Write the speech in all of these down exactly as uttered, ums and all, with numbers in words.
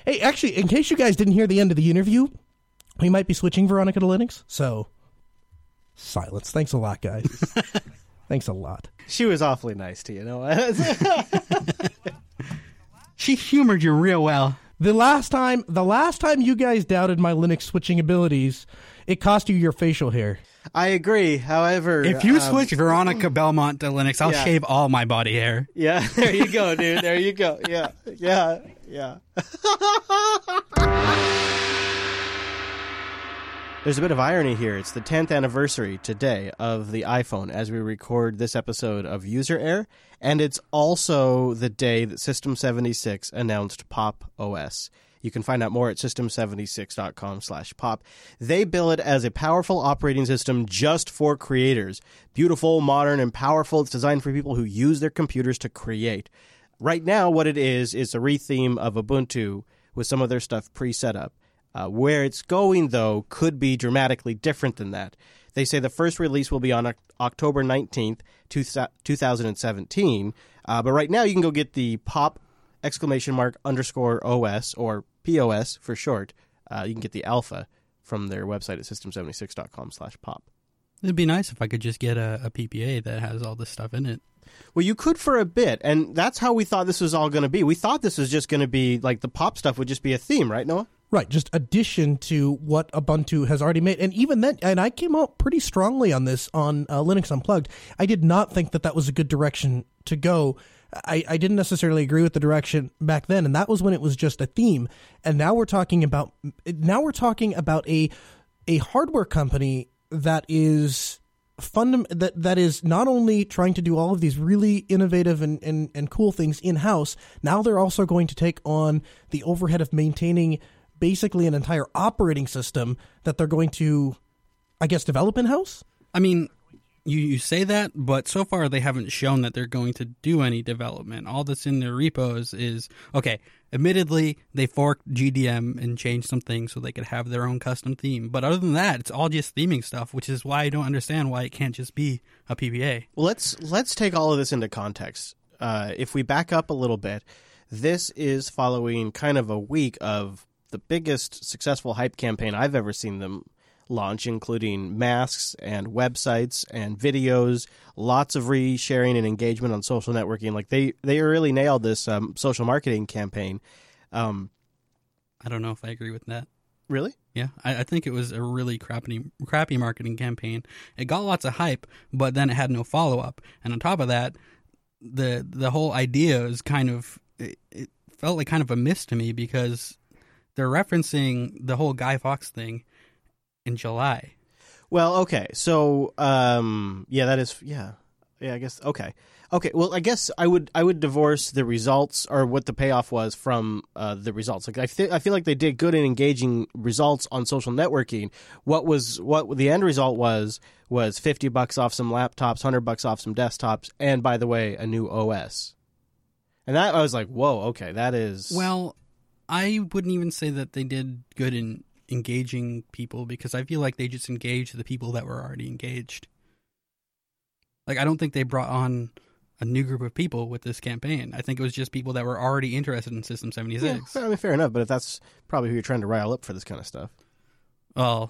Hey, actually, in case you guys didn't hear the end of the interview, we might be switching Veronica to Linux, so silence. Thanks a lot, guys. Thanks a lot. She was awfully nice to you, know. She humored you real well. The last time, the last time you guys doubted my Linux switching abilities, it cost you your facial hair. I agree. However, if you um, switch Veronica Belmont to Linux, I'll yeah. shave all my body hair. Yeah, there you go, dude. There you go. Yeah, yeah, yeah. There's a bit of irony here. It's the tenth anniversary today of the iPhone as we record this episode of User Air, and it's also the day that System seventy-six announced Pop! O S. You can find out more at system seventy-six dot com slash pop. They bill it as a powerful operating system just for creators. Beautiful, modern, and powerful. It's designed for people who use their computers to create. Right now, what it is, is a retheme of Ubuntu with some of their stuff pre-set up. Uh, where it's going, though, could be dramatically different than that. They say the first release will be on October nineteenth, two thousand seventeen. Uh, but right now, you can go get the Pop! exclamation mark underscore O S, or P O S for short. Uh, you can get the alpha from their website at system seventy-six dot com slash pop. It'd be nice if I could just get a, a P P A that has all this stuff in it. Well, you could for a bit, and that's how we thought this was all going to be. We thought this was just going to be, like, the Pop stuff would just be a theme, right, Noah? Right, just addition to what Ubuntu has already made. And even then, and I came out pretty strongly on this on uh, Linux Unplugged. I did not think that that was a good direction to go. I, I didn't necessarily agree with the direction back then, and that was when it was just a theme. And now we're talking about now we're talking about a a hardware company that is fundam- that that is not only trying to do all of these really innovative and, and, and cool things in-house, now they're also going to take on the overhead of maintaining basically an entire operating system that they're going to, I guess, develop in-house? I mean, you, you say that, but so far they haven't shown that they're going to do any development. All that's in their repos is, okay, admittedly, they forked G D M and changed some things so they could have their own custom theme. But other than that, it's all just theming stuff, which is why I don't understand why it can't just be a P P A. Well, let's, let's take all of this into context. Uh, if we back up a little bit, this is following kind of a week of the biggest successful hype campaign I've ever seen them launch, including masks and websites and videos, lots of re-sharing and engagement on social networking. Like they, they really nailed this um, social marketing campaign. Um, I don't know if I agree with that. Really? Yeah, I, I think it was a really crappy, crappy marketing campaign. It got lots of hype, but then it had no follow-up. And on top of that, the the whole idea is kind of, it, it felt like kind of a miss to me because they're referencing the whole Guy Fawkes thing in July. Well, okay. So, um, yeah, that is, yeah. Yeah, I guess, okay. Okay, well, I guess I would I would divorce the results or what the payoff was from uh, the results. Like I, th- I feel like they did good in engaging results on social networking. What was what the end result was was fifty bucks off some laptops, one hundred bucks off some desktops, and by the way, a new O S. And that I was like, whoa, okay, that is... Well, I wouldn't even say that they did good in engaging people because I feel like they just engaged the people that were already engaged. Like, I don't think they brought on a new group of people with this campaign. I think it was just people that were already interested in System seventy-six. Yeah, I mean, fair enough, but if that's probably who you're trying to rile up for this kind of stuff. Well,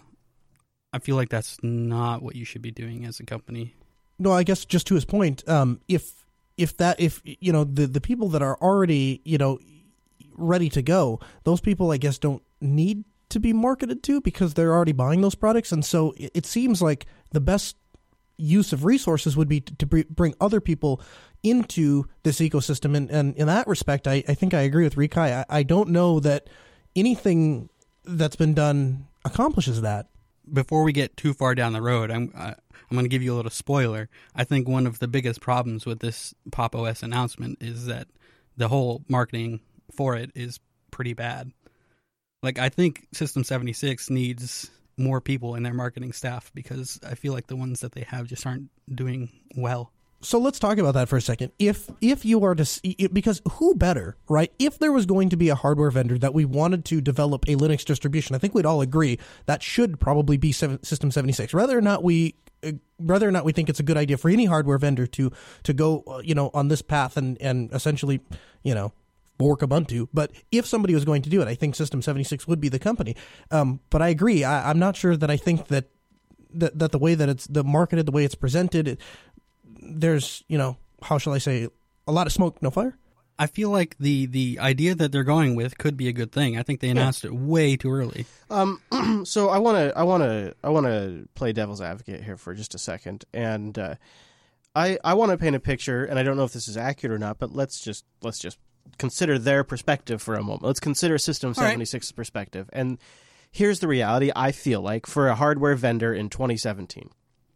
I feel like that's not what you should be doing as a company. No, I guess just to his point, um, if if that if you know the the people that are already you know ready to go, those people I guess don't need to be marketed to because they're already buying those products, and so it, it seems like the best use of resources would be to, to bring other people into this ecosystem. And, and in that respect, I, I think I agree with Rikai. I, I don't know that anything that's been done accomplishes that. Before we get too far down the road, I'm uh, I'm going to give you a little spoiler. I think one of the biggest problems with this Pop! O S announcement is that the whole marketing for it is pretty bad. Like, I think System seventy-six needs more people in their marketing staff because I feel like the ones that they have just aren't doing well. So let's talk about that for a second. If if you are to, because who better, right? If there was going to be a hardware vendor that we wanted to develop a Linux distribution, I think we'd all agree that should probably be System seventy-six. Whether or not we, whether or not we think it's a good idea for any hardware vendor to to go, you know, on this path and and essentially, you know, fork Ubuntu. But if somebody was going to do it, I think System seventy-six would be the company. Um, but I agree. I, I'm not sure that I think that, that that the way that it's the marketed, the way it's presented, it, there's, you know, how shall I say, a lot of smoke, no fire. I feel like the, the idea that they're going with could be a good thing. I think they announced yeah. it way too early. Um, so I want to I want to I want to play devil's advocate here for just a second, and uh, I I want to paint a picture, and I don't know if this is accurate or not, but let's just let's just consider their perspective for a moment. Let's consider System seventy-six's right. perspective, and here's the reality. I feel like for a hardware vendor in twenty seventeen,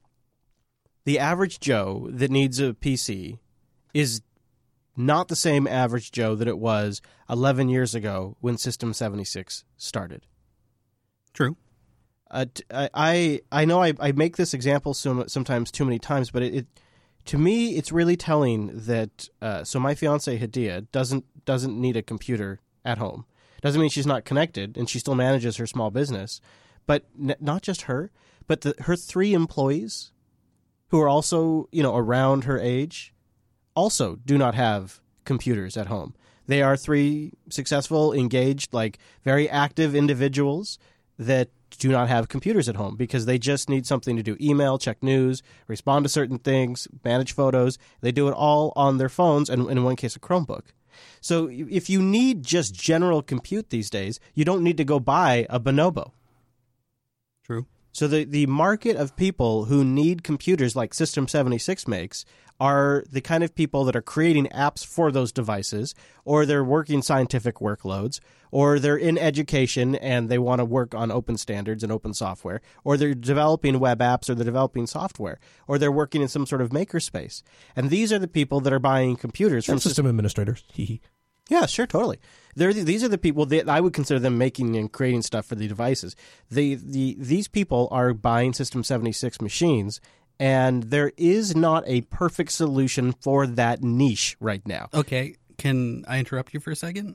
the average Joe that needs a P C is not the same average Joe that it was eleven years ago when System seventy-six started. True. Uh, I I know I, I make this example so, sometimes too many times, but it, it to me it's really telling that. Uh, so my fiance Hadia doesn't doesn't need a computer at home. Doesn't mean she's not connected, and she still manages her small business. But n- not just her, but the, her three employees, who are also you know around her age, also do not have computers at home. They are three successful, engaged, like very active individuals that do not have computers at home because they just need something to do email, check news, respond to certain things, manage photos. They do it all on their phones and, in one case, a Chromebook. So if you need just general compute these days, you don't need to go buy a Bonobo. True. So the, the market of people who need computers like System seventy-six makes are the kind of people that are creating apps for those devices, or they're working scientific workloads, or they're in education and they want to work on open standards and open software, or they're developing web apps, or they're developing software, or they're working in some sort of makerspace. And these are the people that are buying computers from and system administrators. Yeah, sure, totally. They're, these are the people that I would consider them making and creating stuff for the devices. The, the, these people are buying System seventy-six machines, and there is not a perfect solution for that niche right now. Okay, can I interrupt you for a second?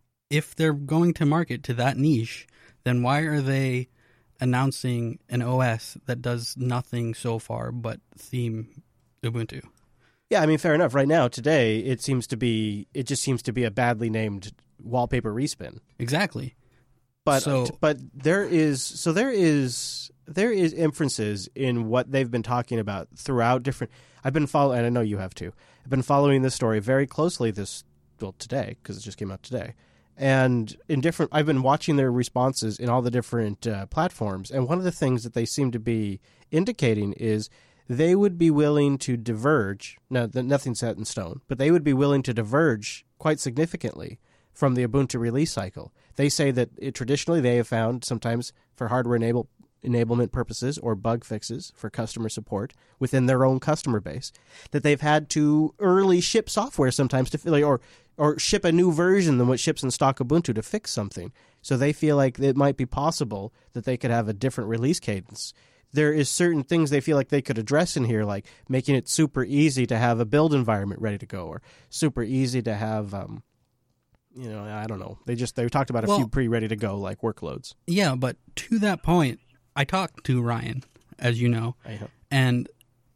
If they're going to market to that niche, then why are they announcing an O S that does nothing so far but theme Ubuntu? Yeah, I mean, fair enough. Right now, today, it seems to be, it just seems to be a badly named wallpaper respin. Exactly. But so, but there is so there is there is inferences in what they've been talking about throughout different. I've been following, and I know you have too. I've been following this story very closely this well today because it just came out today, and in different. I've been watching their responses in all the different uh, platforms, and one of the things that they seem to be indicating is they would be willing to diverge. Now, nothing's set in stone, but they would be willing to diverge quite significantly from the Ubuntu release cycle. They say that it, traditionally they have found sometimes for hardware enable, enablement purposes or bug fixes for customer support within their own customer base that they've had to early ship software sometimes to or or ship a new version than what ships in stock Ubuntu to fix something. So they feel like it might be possible that they could have a different release cadence. There is certain things they feel like they could address in here, like making it super easy to have a build environment ready to go, or super easy to have, um, you know, I don't know. They just they talked about a well, few pre-ready to go like workloads. Yeah, but to that point, I talked to Ryan, as you know, and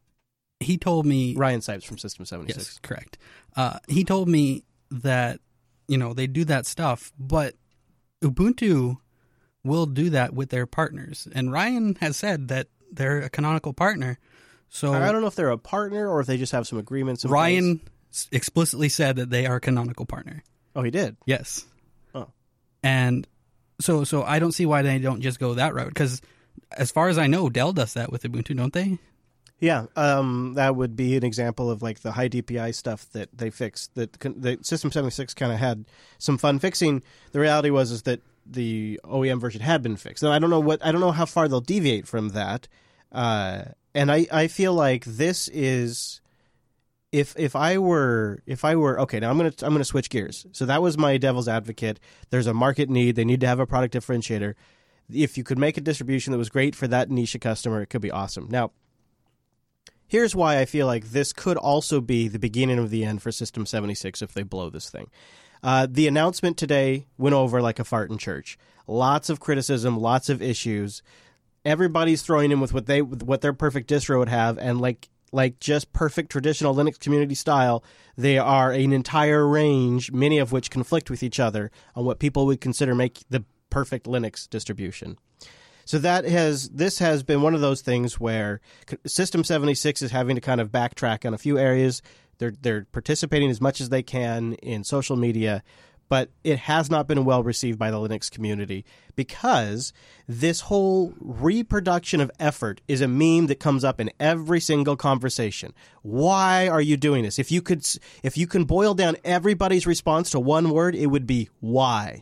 he told me Ryan Sipes from System seventy-six. Yes, correct. Uh, he told me that you know they do that stuff, but Ubuntu will do that with their partners. And Ryan has said that they're a canonical partner. So I don't know if they're a partner or if they just have some agreements in Ryan place. Explicitly said that they are a canonical partner. Oh, he did? Yes. Oh. And so so I don't see why they don't just go that route, because as far as I know, Dell does that with Ubuntu, don't they? Yeah, um, that would be an example of like the high D P I stuff that they fixed. That the System seventy-six kind of had some fun fixing. The reality was is that the O E M version had been fixed. Now I don't know what I don't know how far they'll deviate from that. Uh, and I, I feel like this is if if I were if I were okay, now I'm gonna I'm gonna switch gears. So that was my devil's advocate. There's a market need. They need to have a product differentiator. If you could make a distribution that was great for that niche customer, it could be awesome. Now, here's why I feel like this could also be the beginning of the end for System seventy-six if they blow this thing. Uh, the announcement today went over like a fart in church. Lots of criticism, lots of issues. Everybody's throwing in with what they with what their perfect distro would have, and like like just perfect traditional Linux community style. They are an entire range, many of which conflict with each other on what people would consider make the perfect Linux distribution. So that has this has been one of those things where System seventy-six is having to kind of backtrack on a few areas. They're they're participating as much as they can in social media, but it has not been well received by the Linux community because this whole reproduction of effort is a meme that comes up in every single conversation. Why are you doing this? If you could, if you can boil down everybody's response to one word, it would be why.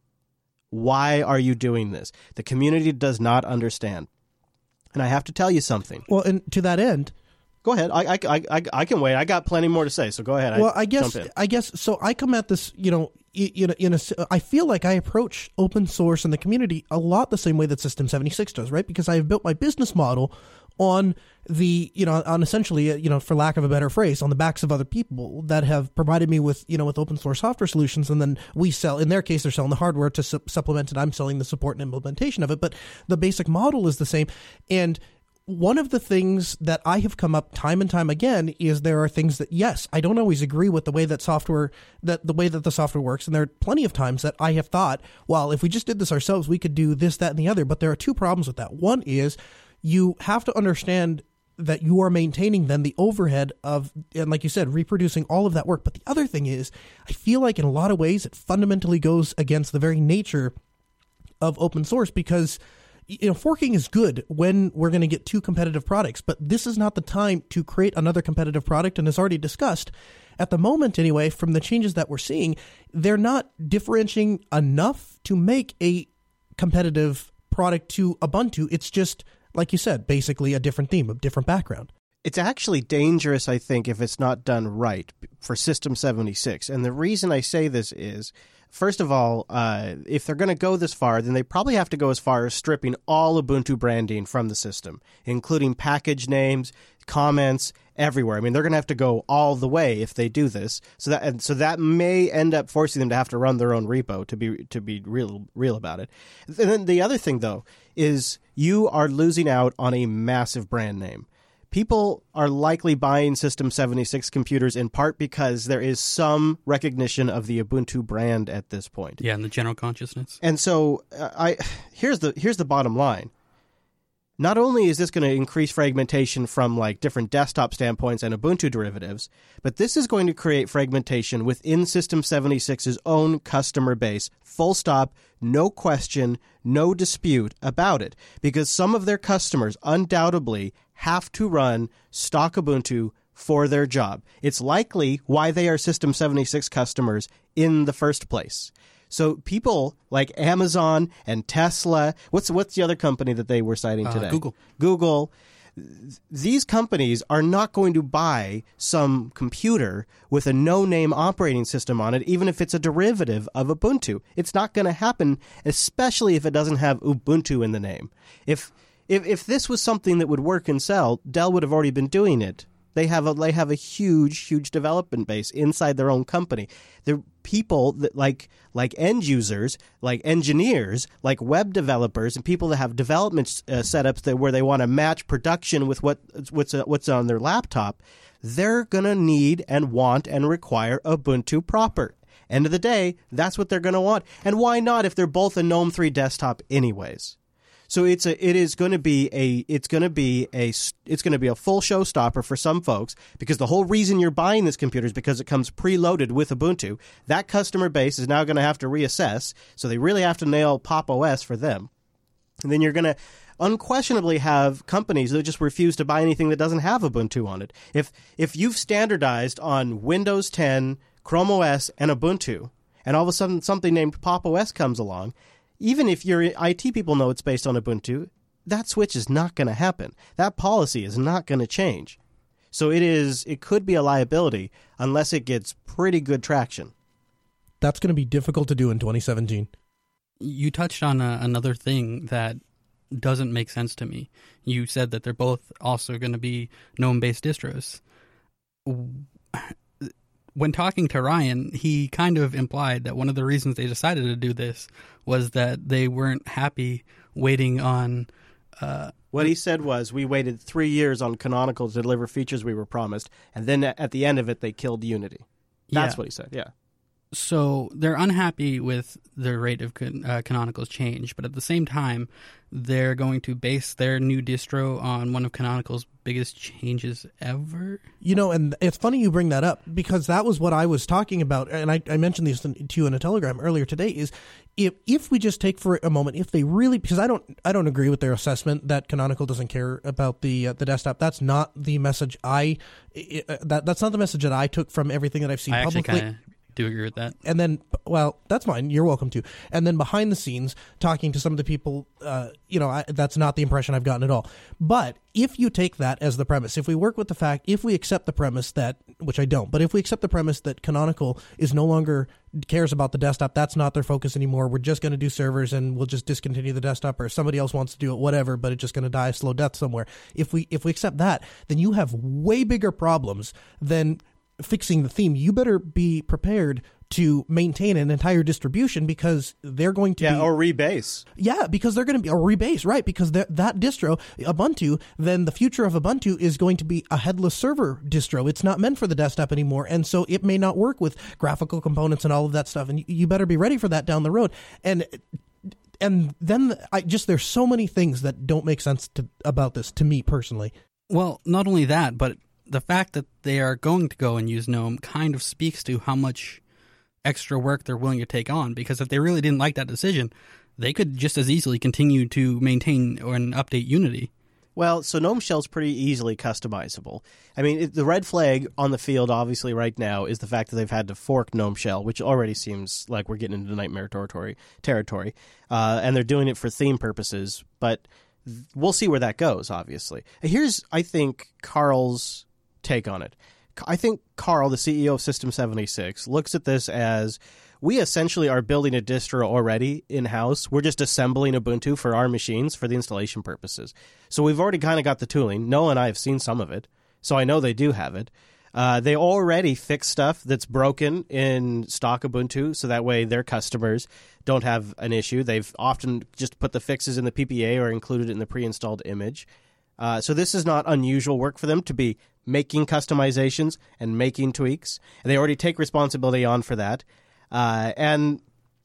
Why are you doing this? The community does not understand. And I have to tell you something. Well, and to that end, go ahead. I, I, I, I can wait. I got plenty more to say, so go ahead. Well, I, I guess jump in. I guess so. I come at this, you know, in a, in a, I feel like I approach open source and the community a lot the same way that System seventy-six does, right? Because I have built my business model on the, you know, on essentially, you know, for lack of a better phrase, on the backs of other people that have provided me with, you know, with open source software solutions, and then we sell. In their case, they're selling the hardware to su- supplement it. I'm selling the support and implementation of it, but the basic model is the same. And one of the things that I have come up time and time again is there are things that, yes, I don't always agree with the way that software, that the way that the software works. And there are plenty of times that I have thought, well, if we just did this ourselves, we could do this, that, and the other. But there are two problems with that. One is you have to understand that you are maintaining then the overhead of, and like you said, reproducing all of that work. But the other thing is, I feel like in a lot of ways, it fundamentally goes against the very nature of open source because, you know, forking is good when we're going to get two competitive products, but this is not the time to create another competitive product. And as already discussed, at the moment anyway, from the changes that we're seeing, they're not differentiating enough to make a competitive product to Ubuntu. It's just, like you said, basically a different theme, a different background. It's actually dangerous, I think, if it's not done right for System seventy-six. And the reason I say this is, first of all, uh, if they're going to go this far, then they probably have to go as far as stripping all Ubuntu branding from the system, including package names, comments, everywhere. I mean, they're going to have to go all the way if they do this. So that and so that may end up forcing them to have to run their own repo to be to be real real about it. And then the other thing, though, is you are losing out on a massive brand name. People are likely buying System seventy-six computers in part because there is some recognition of the Ubuntu brand at this point. Yeah, in the general consciousness. And so uh, I here's the here's the bottom line. Not only is this going to increase fragmentation from like different desktop standpoints and Ubuntu derivatives, but this is going to create fragmentation within System seventy-six's own customer base. Full stop, no question, no dispute about it. Because some of their customers undoubtedly have to run stock Ubuntu for their job. It's likely why they are System seventy-six customers in the first place. So people like Amazon and Tesla, what's what's the other company that they were citing uh, today? Google. Google. These companies are not going to buy some computer with a no-name operating system on it, even if it's a derivative of Ubuntu. It's not going to happen, especially if it doesn't have Ubuntu in the name. If If if this was something that would work and sell, Dell would have already been doing it. They have a they have a huge huge development base inside their own company. They're people that like like end users, like engineers, like web developers, and people that have development uh, setups that where they want to match production with what what's uh, what's on their laptop. They're gonna need and want and require Ubuntu proper. End of the day, that's what they're gonna want. And why not if they're both a GNOME three desktop anyways? So it's a it is going to be a it's going to be a it's going to be a full showstopper for some folks because the whole reason you're buying this computer is because it comes preloaded with Ubuntu. That customer base is now going to have to reassess, so they really have to nail Pop! O S for them. And then you're going to unquestionably have companies that just refuse to buy anything that doesn't have Ubuntu on it. If if you've standardized on Windows ten, Chrome O S, and Ubuntu, and all of a sudden something named Pop! O S comes along, even if your I T people know it's based on Ubuntu, that switch is not going to happen. That policy is not going to change. So it is. It could be a liability unless it gets pretty good traction. That's going to be difficult to do in twenty seventeen. You touched on a, another thing that doesn't make sense to me. You said that they're both also going to be GNOME-based distros. When talking to Ryan, he kind of implied that one of the reasons they decided to do this was that they weren't happy waiting on Uh, what he said was, we waited three years on Canonical to deliver features we were promised, and then at the end of it, they killed Unity. That's yeah. what he said, yeah. So they're unhappy with the rate of can, uh, Canonical's change, but at the same time, they're going to base their new distro on one of Canonical's biggest changes ever. You know, and it's funny you bring that up, because that was what I was talking about, and I, I mentioned these to you in a telegram earlier today, is if if we just take for a moment, if they really, because I don't I don't agree with their assessment that Canonical doesn't care about the uh, the desktop. That's not the message I, uh, that that's not the message that I took from everything that I've seen I actually publicly. Kinda do agree with that. And then, well, that's fine. You're welcome to. And then behind the scenes, talking to some of the people, uh, you know, I, that's not the impression I've gotten at all. But if you take that as the premise, if we work with the fact, if we accept the premise that, which I don't, but if we accept the premise that Canonical is no longer cares about the desktop, that's not their focus anymore. We're just going to do servers and we'll just discontinue the desktop, or somebody else wants to do it, whatever, but it's just going to die a slow death somewhere. If we if we accept that, then you have way bigger problems than fixing the theme. You better be prepared to maintain an entire distribution, because they're going to yeah, be... or rebase. Yeah, because they're going to be... Or rebase, right, because that distro, Ubuntu, then the future of Ubuntu is going to be a headless server distro. It's not meant for the desktop anymore, and so it may not work with graphical components and all of that stuff, and you better be ready for that down the road. And... And then I just... There's so many things that don't make sense to, about this, to me personally. Well, not only that, but the fact that they are going to go and use GNOME kind of speaks to how much extra work they're willing to take on, because if they really didn't like that decision, they could just as easily continue to maintain or update Unity. Well, so GNOME Shell's pretty easily customizable. I mean, it, the red flag on the field, obviously, right now, is the fact that they've had to fork GNOME Shell, which already seems like we're getting into nightmare territory, territory. Uh, and they're doing it for theme purposes, but we'll see where that goes, obviously. Here's, I think, Carl's take on it. I think Carl, the C E O of System seventy-six, looks at this as, we essentially are building a distro already in-house. We're just assembling Ubuntu for our machines for the installation purposes. So we've already kind of got the tooling. Noah and I have seen some of it, so I know they do have it. Uh, they already fix stuff that's broken in stock Ubuntu, so that way their customers don't have an issue. They've often just put the fixes in the P P A or included it in the pre-installed image. Uh, so this is not unusual work for them to be making customizations and making tweaks. And they already take responsibility on for that. Uh, and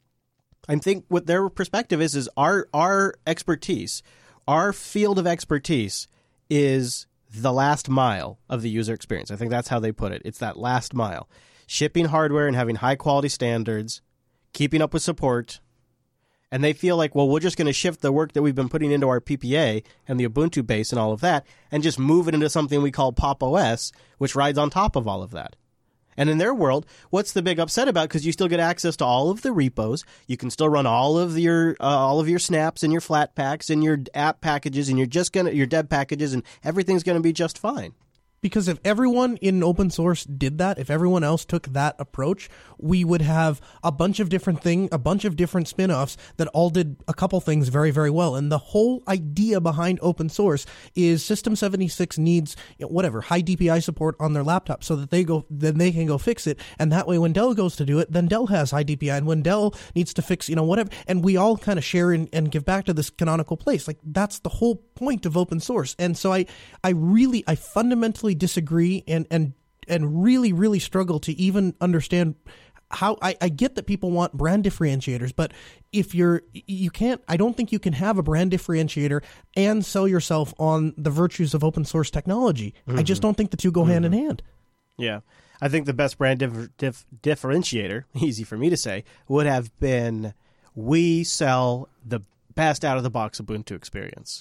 I think what their perspective is, is our our expertise, our field of expertise is the last mile of the user experience. I think that's how they put it. It's that last mile. Shipping hardware and having high-quality standards, keeping up with support. And they feel like, well, we're just going to shift the work that we've been putting into our P P A and the Ubuntu base and all of that and just move it into something we call Pop! O S, which rides on top of all of that. And in their world, what's the big upset about? Because you still get access to all of the repos. You can still run all of your uh, all of your snaps and your flat packs and your app packages and you're just gonna your dev packages, and everything's going to be just fine. Because if everyone in open source did that, if everyone else took that approach, we would have a bunch of different thing, a bunch of different spin-offs that all did a couple things very, very well. And the whole idea behind open source is System seventy-six needs, you know, whatever, high D P I support on their laptop so that they go, then they can go fix it. And that way when Dell goes to do it, then Dell has high D P I. And when Dell needs to fix, you know, whatever, and we all kind of share and, and give back to this canonical place. Like, that's the whole point of open source. And so I, I really, I fundamentally disagree and and and really really struggle to even understand how I, I get that people want brand differentiators, but if you're you can't I don't think you can have a brand differentiator and sell yourself on the virtues of open source technology. Mm-hmm. I just don't think the two go mm-hmm. hand in hand. Yeah. I think the best brand dif- dif- differentiator, easy for me to say, would have been, we sell the best out of the box Ubuntu experience.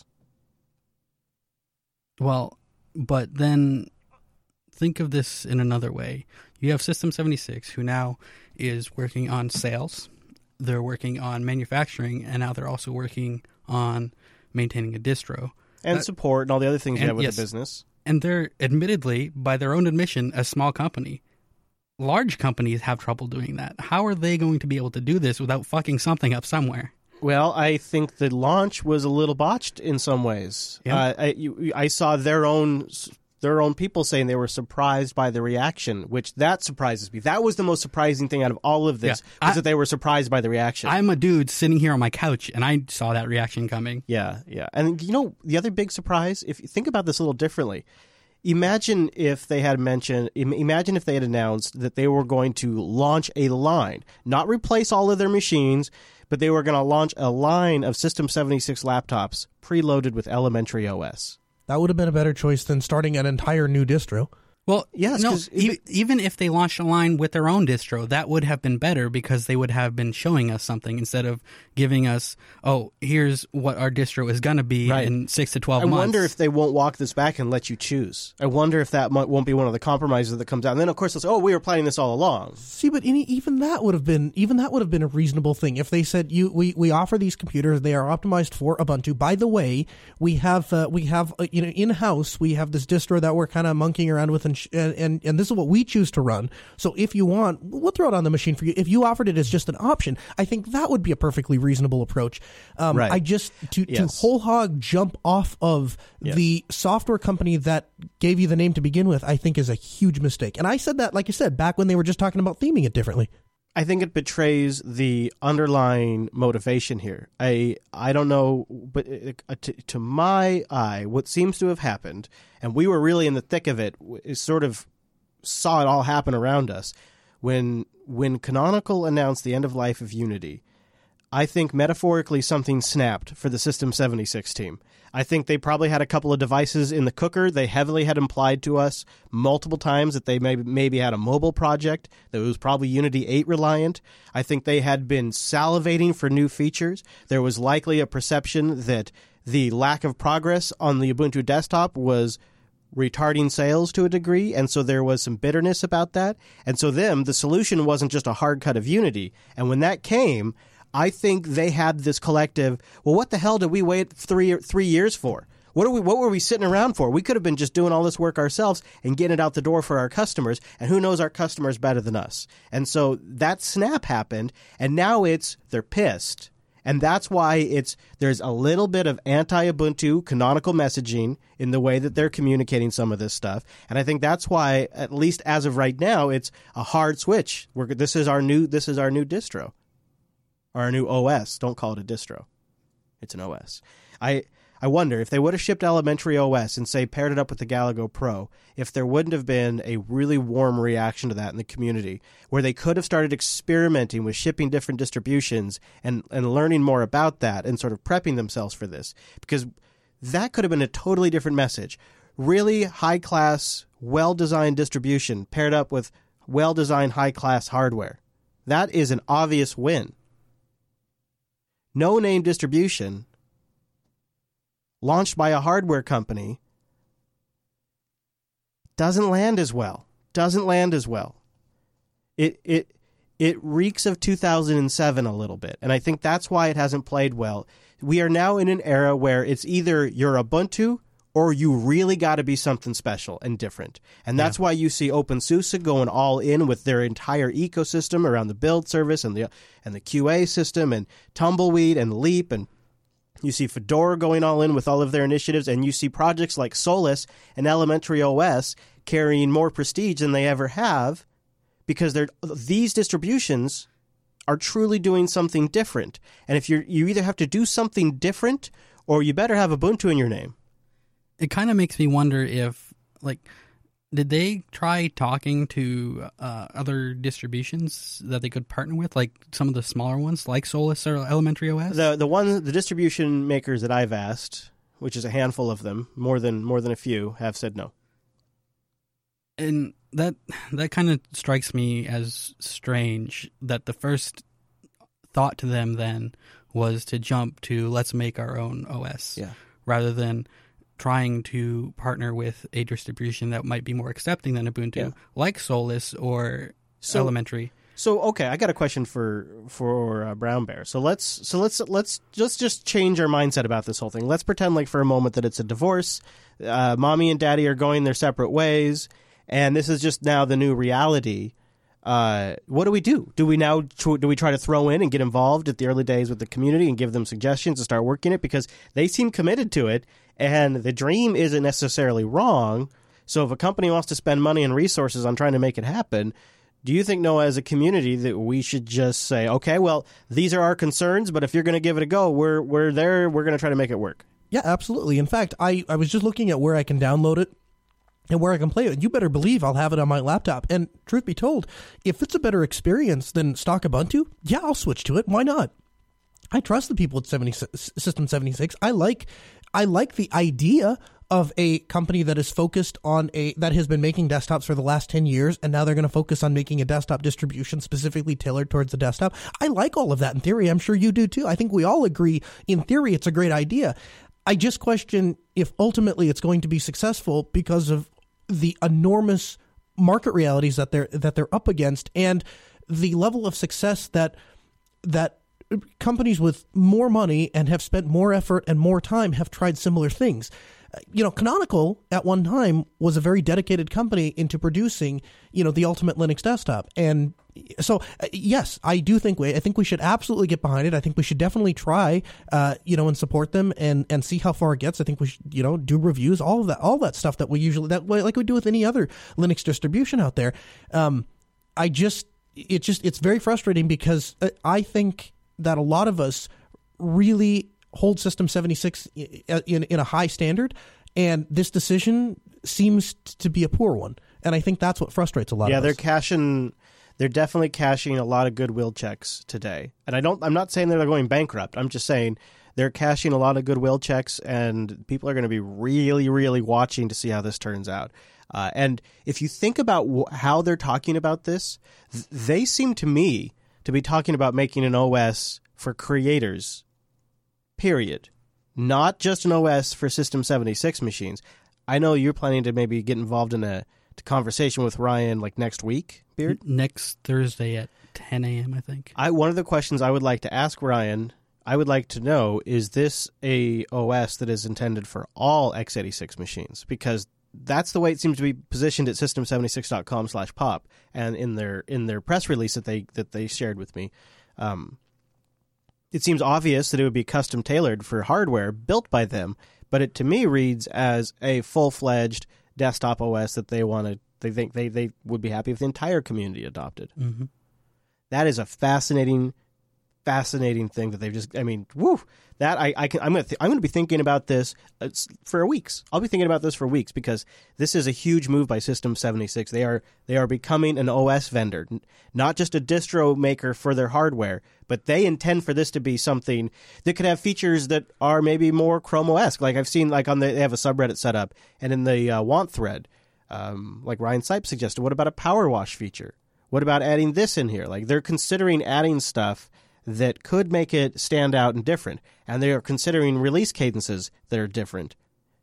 Well, but then think of this in another way. You have System seventy-six, who now is working on sales. They're working on manufacturing, and now they're also working on maintaining a distro. And that, support and all the other things and, you have with yes, the business. And they're admittedly, by their own admission, a small company. Large companies have trouble doing that. How are they going to be able to do this without fucking something up somewhere? Well, I think the launch was a little botched in some ways. Yeah. Uh, I, you, I saw their own their own people saying they were surprised by the reaction, which that surprises me. That was the most surprising thing out of all of this, yeah, was I, that they were surprised by the reaction. I'm a dude sitting here on my couch, and I saw that reaction coming. Yeah, yeah. And, you know, the other big surprise, if you think about this a little differently, imagine if they had mentioned, imagine if they had announced that they were going to launch a line, not replace all of their machines, but they were going to launch a line of System seventy-six laptops preloaded with Elementary O S. That would have been a better choice than starting an entire new distro. Well, yes, no, e- even if they launched a line with their own distro, that would have been better because they would have been showing us something instead of giving us, oh, here's what our distro is going to be right. in six to twelve I months. I wonder if they won't walk this back and let you choose. I wonder if that might, won't be one of the compromises that comes out. And then, of course, they'll say, oh, we were planning this all along. See, but any, even that would have been even that would have been a reasonable thing if they said, "You, we, we offer these computers. They are optimized for Ubuntu. By the way, we have uh, we have uh, you know in house we have this distro that we're kind of monkeying around with, and, sh- and and and this is what we choose to run. So if you want, we'll throw it on the machine for you. If you offered it as just an option, I think that would be a perfectly reasonable approach. Um, right. I just to yes. to whole hog jump off of yes. the software company that gave you the name to begin with, I think is a huge mistake. And I said that, like you said, back when they were just talking about theming it differently. I think it betrays the underlying motivation here. I I don't know, but uh, to, to my eye, what seems to have happened, and we were really in the thick of it, is sort of saw it all happen around us. When when Canonical announced the end of life of Unity, I think metaphorically something snapped for the System seventy-six team. I think they probably had a couple of devices in the cooker. They heavily had implied to us multiple times that they maybe, maybe had a mobile project that was probably Unity eight reliant. I think they had been salivating for new features. There was likely a perception that the lack of progress on the Ubuntu desktop was retarding sales to a degree, and so there was some bitterness about that. And so them, the solution wasn't just a hard cut of Unity. And when that came, I think they had this collective, well, what the hell did we wait three three years for? What are we? What were we sitting around for? We could have been just doing all this work ourselves and getting it out the door for our customers, and who knows our customers better than us? And so that snap happened, and now it's they're pissed. And that's why it's there's a little bit of anti-Ubuntu canonical messaging in the way that they're communicating some of this stuff. And I think that's why, at least as of right now, it's a hard switch. We're, this is our new this is our new distro. Or our new O S. Don't call it a distro. It's an O S. I I wonder if they would have shipped Elementary O S and, say, paired it up with the Galago Pro, if there wouldn't have been a really warm reaction to that in the community, where they could have started experimenting with shipping different distributions and, and learning more about that and sort of prepping themselves for this. Because that could have been a totally different message. Really high-class, well-designed distribution paired up with well-designed, high-class hardware. That is an obvious win. No-name distribution launched by a hardware company doesn't land as well. Doesn't land as well. It it it reeks of two thousand seven a little bit, and I think that's why it hasn't played well. We are now in an era where it's either you're Ubuntu or you really got to be something special and different. And that's yeah. why you see OpenSUSE going all in with their entire ecosystem around the build service and the and the Q A system and Tumbleweed and Leap, and you see Fedora going all in with all of their initiatives, and you see projects like Solus and Elementary O S carrying more prestige than they ever have because they're these distributions are truly doing something different. And if you're you either have to do something different or you better have Ubuntu in your name. It kind of makes me wonder if, like, did they try talking to uh, other distributions that they could partner with, like some of the smaller ones, like Solus or Elementary O S? The the one the distribution makers that I've asked, which is a handful of them, more than more than a few, have said no. And that that kind of strikes me as strange that the first thought to them then was to jump to let's make our own O S, yeah. rather than trying to partner with a distribution that might be more accepting than Ubuntu, yeah. like Solus or so, Elementary. So, okay, I got a question for for uh, Brown Bear. So let's so let's let's just just change our mindset about this whole thing. Let's pretend like for a moment that it's a divorce. Uh, mommy and daddy are going their separate ways, and this is just now the new reality. Uh, what do we do? Do we now tr- do we try to throw in and get involved at the early days with the community and give them suggestions and start working it, because they seem committed to it, and the dream isn't necessarily wrong. So if a company wants to spend money and resources on trying to make it happen, do you think, Noah, as a community, that we should just say, okay, well, these are our concerns, but if you're going to give it a go, we're we're there, we're going to try to make it work? Yeah, absolutely. In fact, I, I was just looking at where I can download it and where I can play it. You better believe I'll have it on my laptop. And truth be told, if it's a better experience than stock Ubuntu, yeah, I'll switch to it. Why not? I trust the people at seventy, System seventy-six. I like I like the idea of a company that is focused on a that has been making desktops for the last ten years, and now they're going to focus on making a desktop distribution specifically tailored towards the desktop. I like all of that in theory. I'm sure you do too. I think we all agree in theory it's a great idea. I just question if ultimately it's going to be successful because of the enormous market realities that they're that they're up against and the level of success that that companies with more money and have spent more effort and more time have tried similar things. You know, Canonical at one time was a very dedicated company into producing, you know, the ultimate Linux desktop. And so, uh, yes, I do think we, I think we should absolutely get behind it. I think we should definitely try, uh, you know, and support them and, and see how far it gets. I think we should, you know, do reviews, all of that, all that stuff that we usually, that like we do with any other Linux distribution out there. Um, I just, it just, it's very frustrating because I think that a lot of us really hold System seventy-six in in a high standard, and this decision seems to be a poor one. And I think that's what frustrates a lot yeah, of us. Yeah, they're cashing, they're definitely cashing a lot of goodwill checks today. And I don't, I'm not saying they're going bankrupt. I'm just saying they're cashing a lot of goodwill checks, and people are going to be really, really watching to see how this turns out. Uh, and if you think about wh- how they're talking about this, th- they seem to me to be talking about making an O S for creators, period. Not just an O S for System seventy-six machines. I know you're planning to maybe get involved in a conversation with Ryan like next week, Beard? Next Thursday at ten a.m., I think. I One of the questions I would like to ask Ryan, I would like to know, is this a O S that is intended for all x eighty-six machines? Because that's the way it seems to be positioned at system seventy-six dot com slash pop, and in their in their press release that they that they shared with me. Um, it seems obvious that it would be custom tailored for hardware built by them, but it to me reads as a full-fledged desktop O S that they want to. They think they, they would be happy if the entire community adopted. Mm-hmm. That is a fascinating, fascinating thing that they've just. I mean, woo! That I, I can. I'm gonna. Th- I'm gonna be thinking about this for weeks. I'll be thinking about this for weeks because this is a huge move by System seventy-six. They are they are becoming an O S vendor, not just a distro maker for their hardware, but they intend for this to be something that could have features that are maybe more Chrome O S. Like I've seen, like on the they have a subreddit set up, and in the uh, want thread, um, like Ryan Sipes suggested, what about a power wash feature? What about adding this in here? Like they're considering adding stuff that could make it stand out and different. And they are considering release cadences that are different.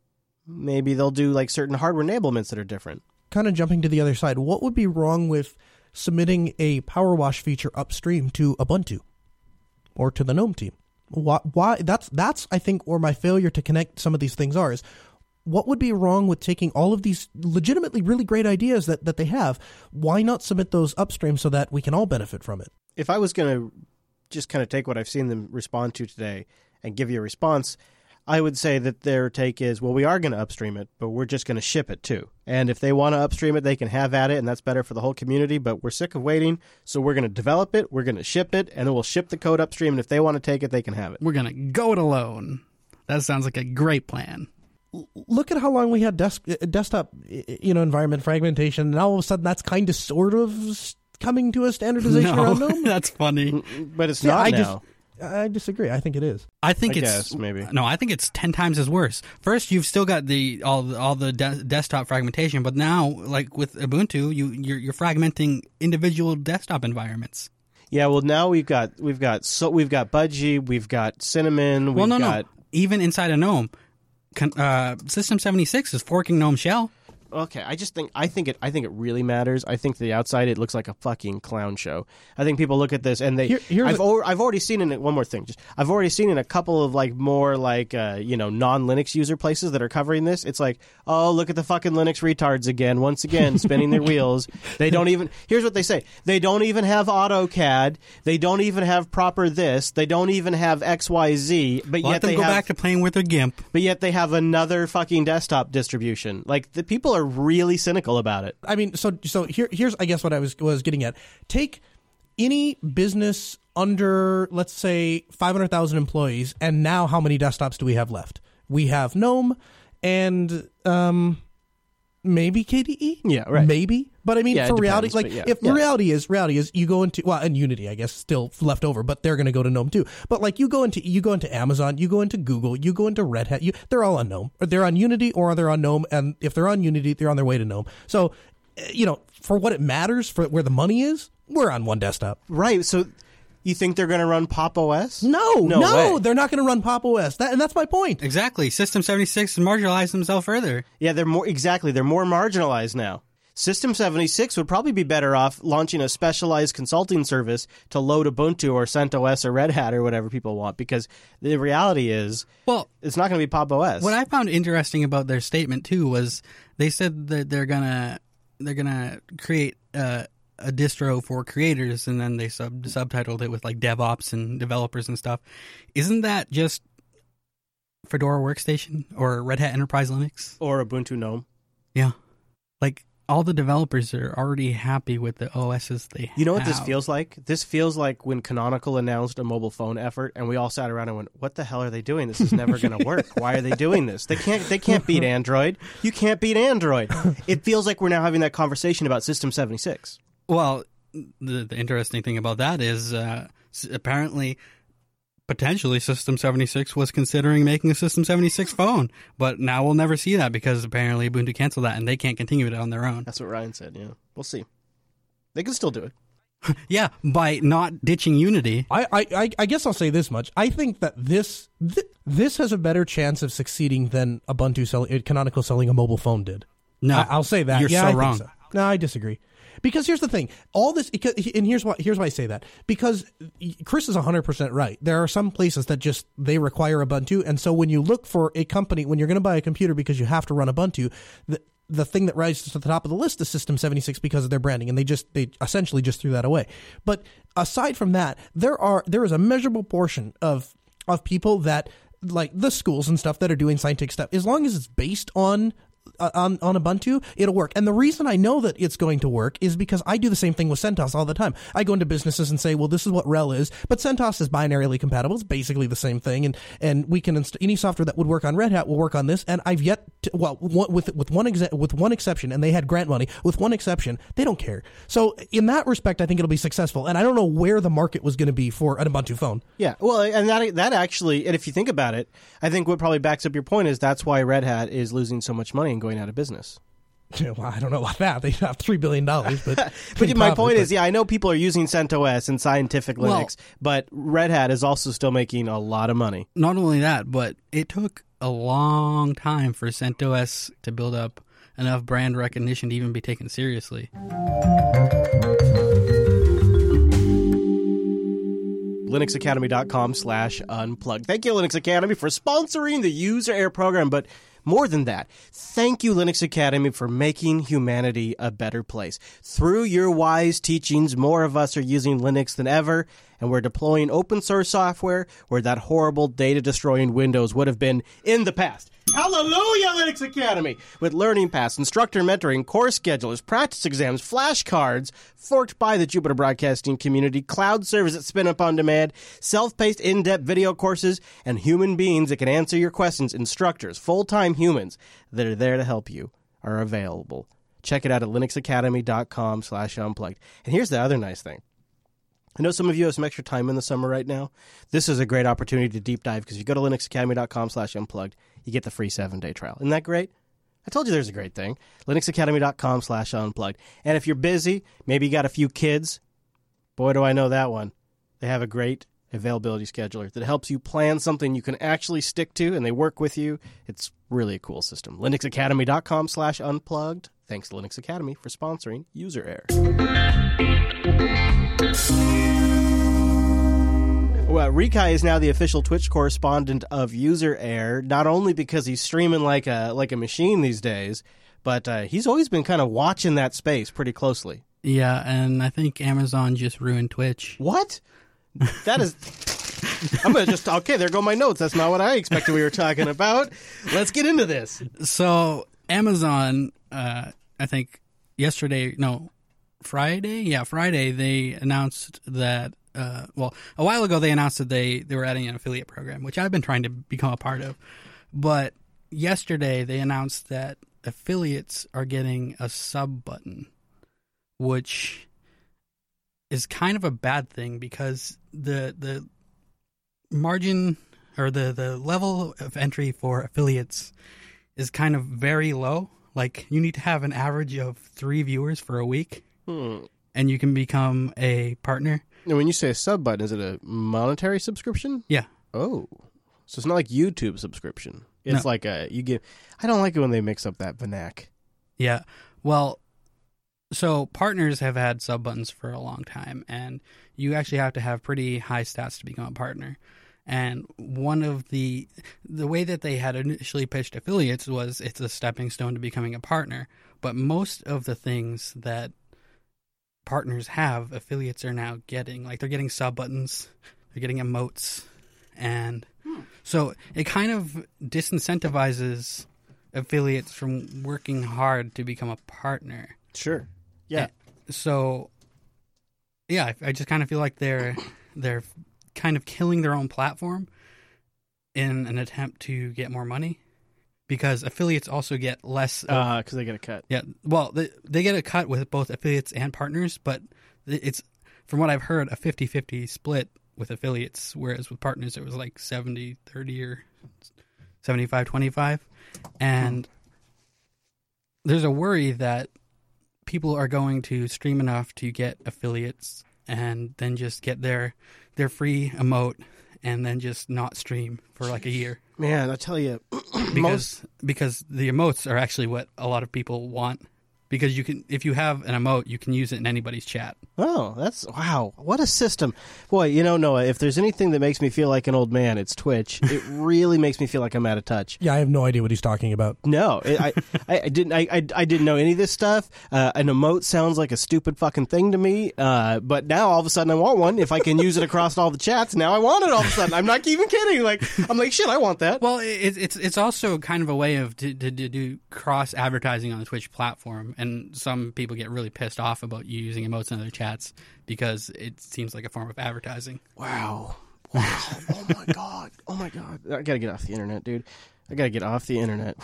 Maybe they'll do like certain hardware enablements that are different. Kind of jumping to the other side, what would be wrong with submitting a power wash feature upstream to Ubuntu or to the GNOME team? Why, why that's that's I think where my failure to connect some of these things are is what would be wrong with taking all of these legitimately really great ideas that, that they have? Why not submit those upstream so that we can all benefit from it? If I was going to just kind of take what I've seen them respond to today and give you a response, I would say that their take is, well, we are going to upstream it, but we're just going to ship it too. And if they want to upstream it, they can have at it, and that's better for the whole community, but we're sick of waiting, so we're going to develop it, we're going to ship it, and then we'll ship the code upstream, and if they want to take it, they can have it. We're going to go it alone. That sounds like a great plan. Look at how long we had desk, desktop you know, environment fragmentation, and all of a sudden that's kind of sort of coming to a standardization no, around GNOME? That's funny. But it's yeah, not I now. Just, I disagree. I think it is. I think I it's guess, maybe. No, I think it's ten times as worse. First, you've still got the all the, all the de- desktop fragmentation, but now, like with Ubuntu, you you're, you're fragmenting individual desktop environments. Yeah, well, now we've got we've got so we've got Budgie, we've got Cinnamon, we've well, no, got no. Even inside of GNOME, uh, System seventy-six is forking GNOME Shell. Okay, I just think I think it I think it really matters. I think the outside it looks like a fucking clown show. I think people look at this and they. Here, I've a, o- I've already seen in it, one more thing. Just I've already seen in a couple of like more like uh, you know non Linux user places that are covering this. It's like, oh, look at the fucking Linux retards again, once again spinning their wheels. They don't even. Here's what they say: they don't even have AutoCAD. They don't even have proper this. They don't even have X Y Z. But Let yet them they go have, back to playing with their GIMP. But yet they have another fucking desktop distribution. Like the people are are really cynical about it. I mean, so so here here's I guess what I was was getting at. Take any business under, let's say, five hundred thousand employees, and now how many desktops do we have left? We have GNOME and um, maybe K D E? Yeah, right. Maybe. But I mean, Yeah, for it reality, depends, like, but yeah. if Yeah. reality is, reality is, you go into, well, and Unity, I guess, still left over, but they're going to go to GNOME too. But like, you go into, you go into Amazon, you go into Google, you go into Red Hat, you, they're all on GNOME. Or they're on Unity or they're on GNOME, and if they're on Unity, they're on their way to GNOME. So, eh, you know, for what it matters, for where the money is, we're on one desktop. Right, so you think they're going to run Pop! O S? No, No no, way. they're not going to run Pop! O S. That, and that's my point. Exactly. System seventy-six marginalized themselves further. Yeah, they're more, exactly, they're more marginalized now. System seventy-six would probably be better off launching a specialized consulting service to load Ubuntu or CentOS or Red Hat or whatever people want, because the reality is, Well, it's not going to be Pop! O S. what I found interesting about their statement too was they said that they're gonna they're gonna create uh, a distro for creators, and then they sub subtitled it with like DevOps and developers and stuff. Isn't that just Fedora Workstation or Red Hat Enterprise Linux? Or Ubuntu GNOME. Yeah, like all the developers are already happy with the O Ss they have. You know what this feels like? This feels like when Canonical announced a mobile phone effort, and we all sat around and went, "What the hell are they doing? This is never going to work. Why are they doing this? They can't. They can't beat Android. You can't beat Android." It feels like we're now having that conversation about System seventy-six. Well, the, the interesting thing about that is uh, s- apparently, potentially, System seventy-six was considering making a System seventy-six phone, but now we'll never see that because apparently Ubuntu canceled that and they can't continue it on their own. That's what Ryan said. Yeah, we'll see. They can still do it. Yeah, by not ditching Unity. I, I, I- I guess I'll say this much. I think that this th- this has a better chance of succeeding than Ubuntu selling, Canonical selling a mobile phone did. No, I, I'll say that. You're yeah, so I think wrong. so. No, I disagree. Because here's the thing, all this, and here's why. Here's why I say that. Because Chris is one hundred percent right. There are some places that just they require Ubuntu, and so when you look for a company, when you're going to buy a computer because you have to run Ubuntu, the the thing that rises to the top of the list is System seventy-six because of their branding, and they just they essentially just threw that away. But aside from that, there are there is a measurable portion of of people that, like the schools and stuff, that are doing scientific stuff. As long as it's based on Uh, on, on Ubuntu, it'll work. And the reason I know that it's going to work is because I do the same thing with CentOS all the time. I go into businesses and say, well, this is what RHEL is, but CentOS is binarily compatible. It's basically the same thing. And, and we can inst- any software that would work on Red Hat will work on this. And I've yet to, well, one, with, with one exe- with one exception, and they had grant money, with one exception, they don't care. So in that respect, I think it'll be successful. And I don't know where the market was going to be for an Ubuntu phone. Yeah, well, and that that actually, and if you think about it, I think what probably backs up your point is that's why Red Hat is losing so much money and going out of business. Well, I don't know about that. They have three billion dollars, but But my profit, point but- is, yeah, I know people are using CentOS and Scientific Well- Linux, but Red Hat is also still making a lot of money. Not only that, but it took a long time for CentOS to build up enough brand recognition to even be taken seriously. linuxacademy.com slash unplugged. Thank you, Linux Academy, for sponsoring the User Air program, but more than that, thank you, Linux Academy, for making humanity a better place. Through your wise teachings, more of us are using Linux than ever, and we're deploying open source software where that horrible data-destroying Windows would have been in the past. Hallelujah, Linux Academy! With Learning Paths, instructor mentoring, course schedulers, practice exams, flashcards, forked by the Jupiter Broadcasting community, cloud servers that spin up on demand, self-paced in-depth video courses, and human beings that can answer your questions, instructors, full-time humans that are there to help you, are available. Check it out at linuxacademy.com slash unplugged. And here's the other nice thing. I know some of you have some extra time in the summer right now. This is a great opportunity to deep dive because if you go to linuxacademy.com slash unplugged, you get the free seven-day trial. Isn't that great? I told you there's a great thing. linuxacademy.com slash unplugged. And if you're busy, maybe you got a few kids, boy, do I know that one. They have a great availability scheduler that helps you plan something you can actually stick to, and they work with you. It's really a cool system. linuxacademy.com slash unplugged. Thanks to Linux Academy for sponsoring User Air. Well, Rikai is now the official Twitch correspondent of User Air, not only because he's streaming like a like a machine these days, but uh, he's always been kind of watching that space pretty closely. Yeah, and I think Amazon just ruined Twitch. What? That is... I'm going to just... Okay, there go my notes. That's not what I expected we were talking about. Let's get into this. So Amazon uh, I think yesterday, no, Friday, yeah, Friday they announced that. Uh, well, a while ago they announced that they they were adding an affiliate program, which I've been trying to become a part of. But yesterday they announced that affiliates are getting a sub button, which is kind of a bad thing because the the margin or the, the level of entry for affiliates is kind of very low. Like, you need to have an average of three viewers for a week, hmm. and you can become a partner. Now, when you say a sub button, is it a monetary subscription? Yeah. Oh, so it's not like YouTube subscription. It's No. like a you give. I don't like it when they mix up that vernac. Yeah. Well, so partners have had sub buttons for a long time, and you actually have to have pretty high stats to become a partner. And one of the the way that they had initially pitched affiliates was it's a stepping stone to becoming a partner. But most of the things that partners have, affiliates are now getting. Like, they're getting sub buttons, they're getting emotes, and so it kind of disincentivizes affiliates from working hard to become a partner. Sure. Yeah. And so, yeah, I, I just kind of feel like they're they're kind of killing their own platform in an attempt to get more money, because affiliates also get less. Uh, because they get a cut. Yeah, well, they, they get a cut with both affiliates and partners, but it's, from what I've heard, a fifty-fifty split with affiliates, whereas with partners it was like seventy thirty or seventy-five twenty-five. And there's a worry that people are going to stream enough to get affiliates and then just get their their free emote and then just not stream for like a year. Man, I tell you, because most... because the emotes are actually what a lot of people want. Because you can, if you have an emote, you can use it in anybody's chat. Oh, that's, wow, what a system. Boy, you know, Noah, if there's anything that makes me feel like an old man, it's Twitch. It really makes me feel like I'm out of touch. Yeah, I have no idea what he's talking about. No, it, I, I, I didn't. I, I, I didn't know any of this stuff. Uh, an emote sounds like a stupid fucking thing to me. Uh, but now all of a sudden I want one. If I can use it across all the chats, now I want it all of a sudden. I'm not even kidding. Like, I'm like, shit, I want that. Well, it, it's it's also kind of a way of to, to, to do cross advertising on the Twitch platform, and some people get really pissed off about you using emotes in their chats because it seems like a form of advertising. Wow. Wow. Oh my god. Oh my god. I gotta get off the internet, dude. I gotta get off the internet.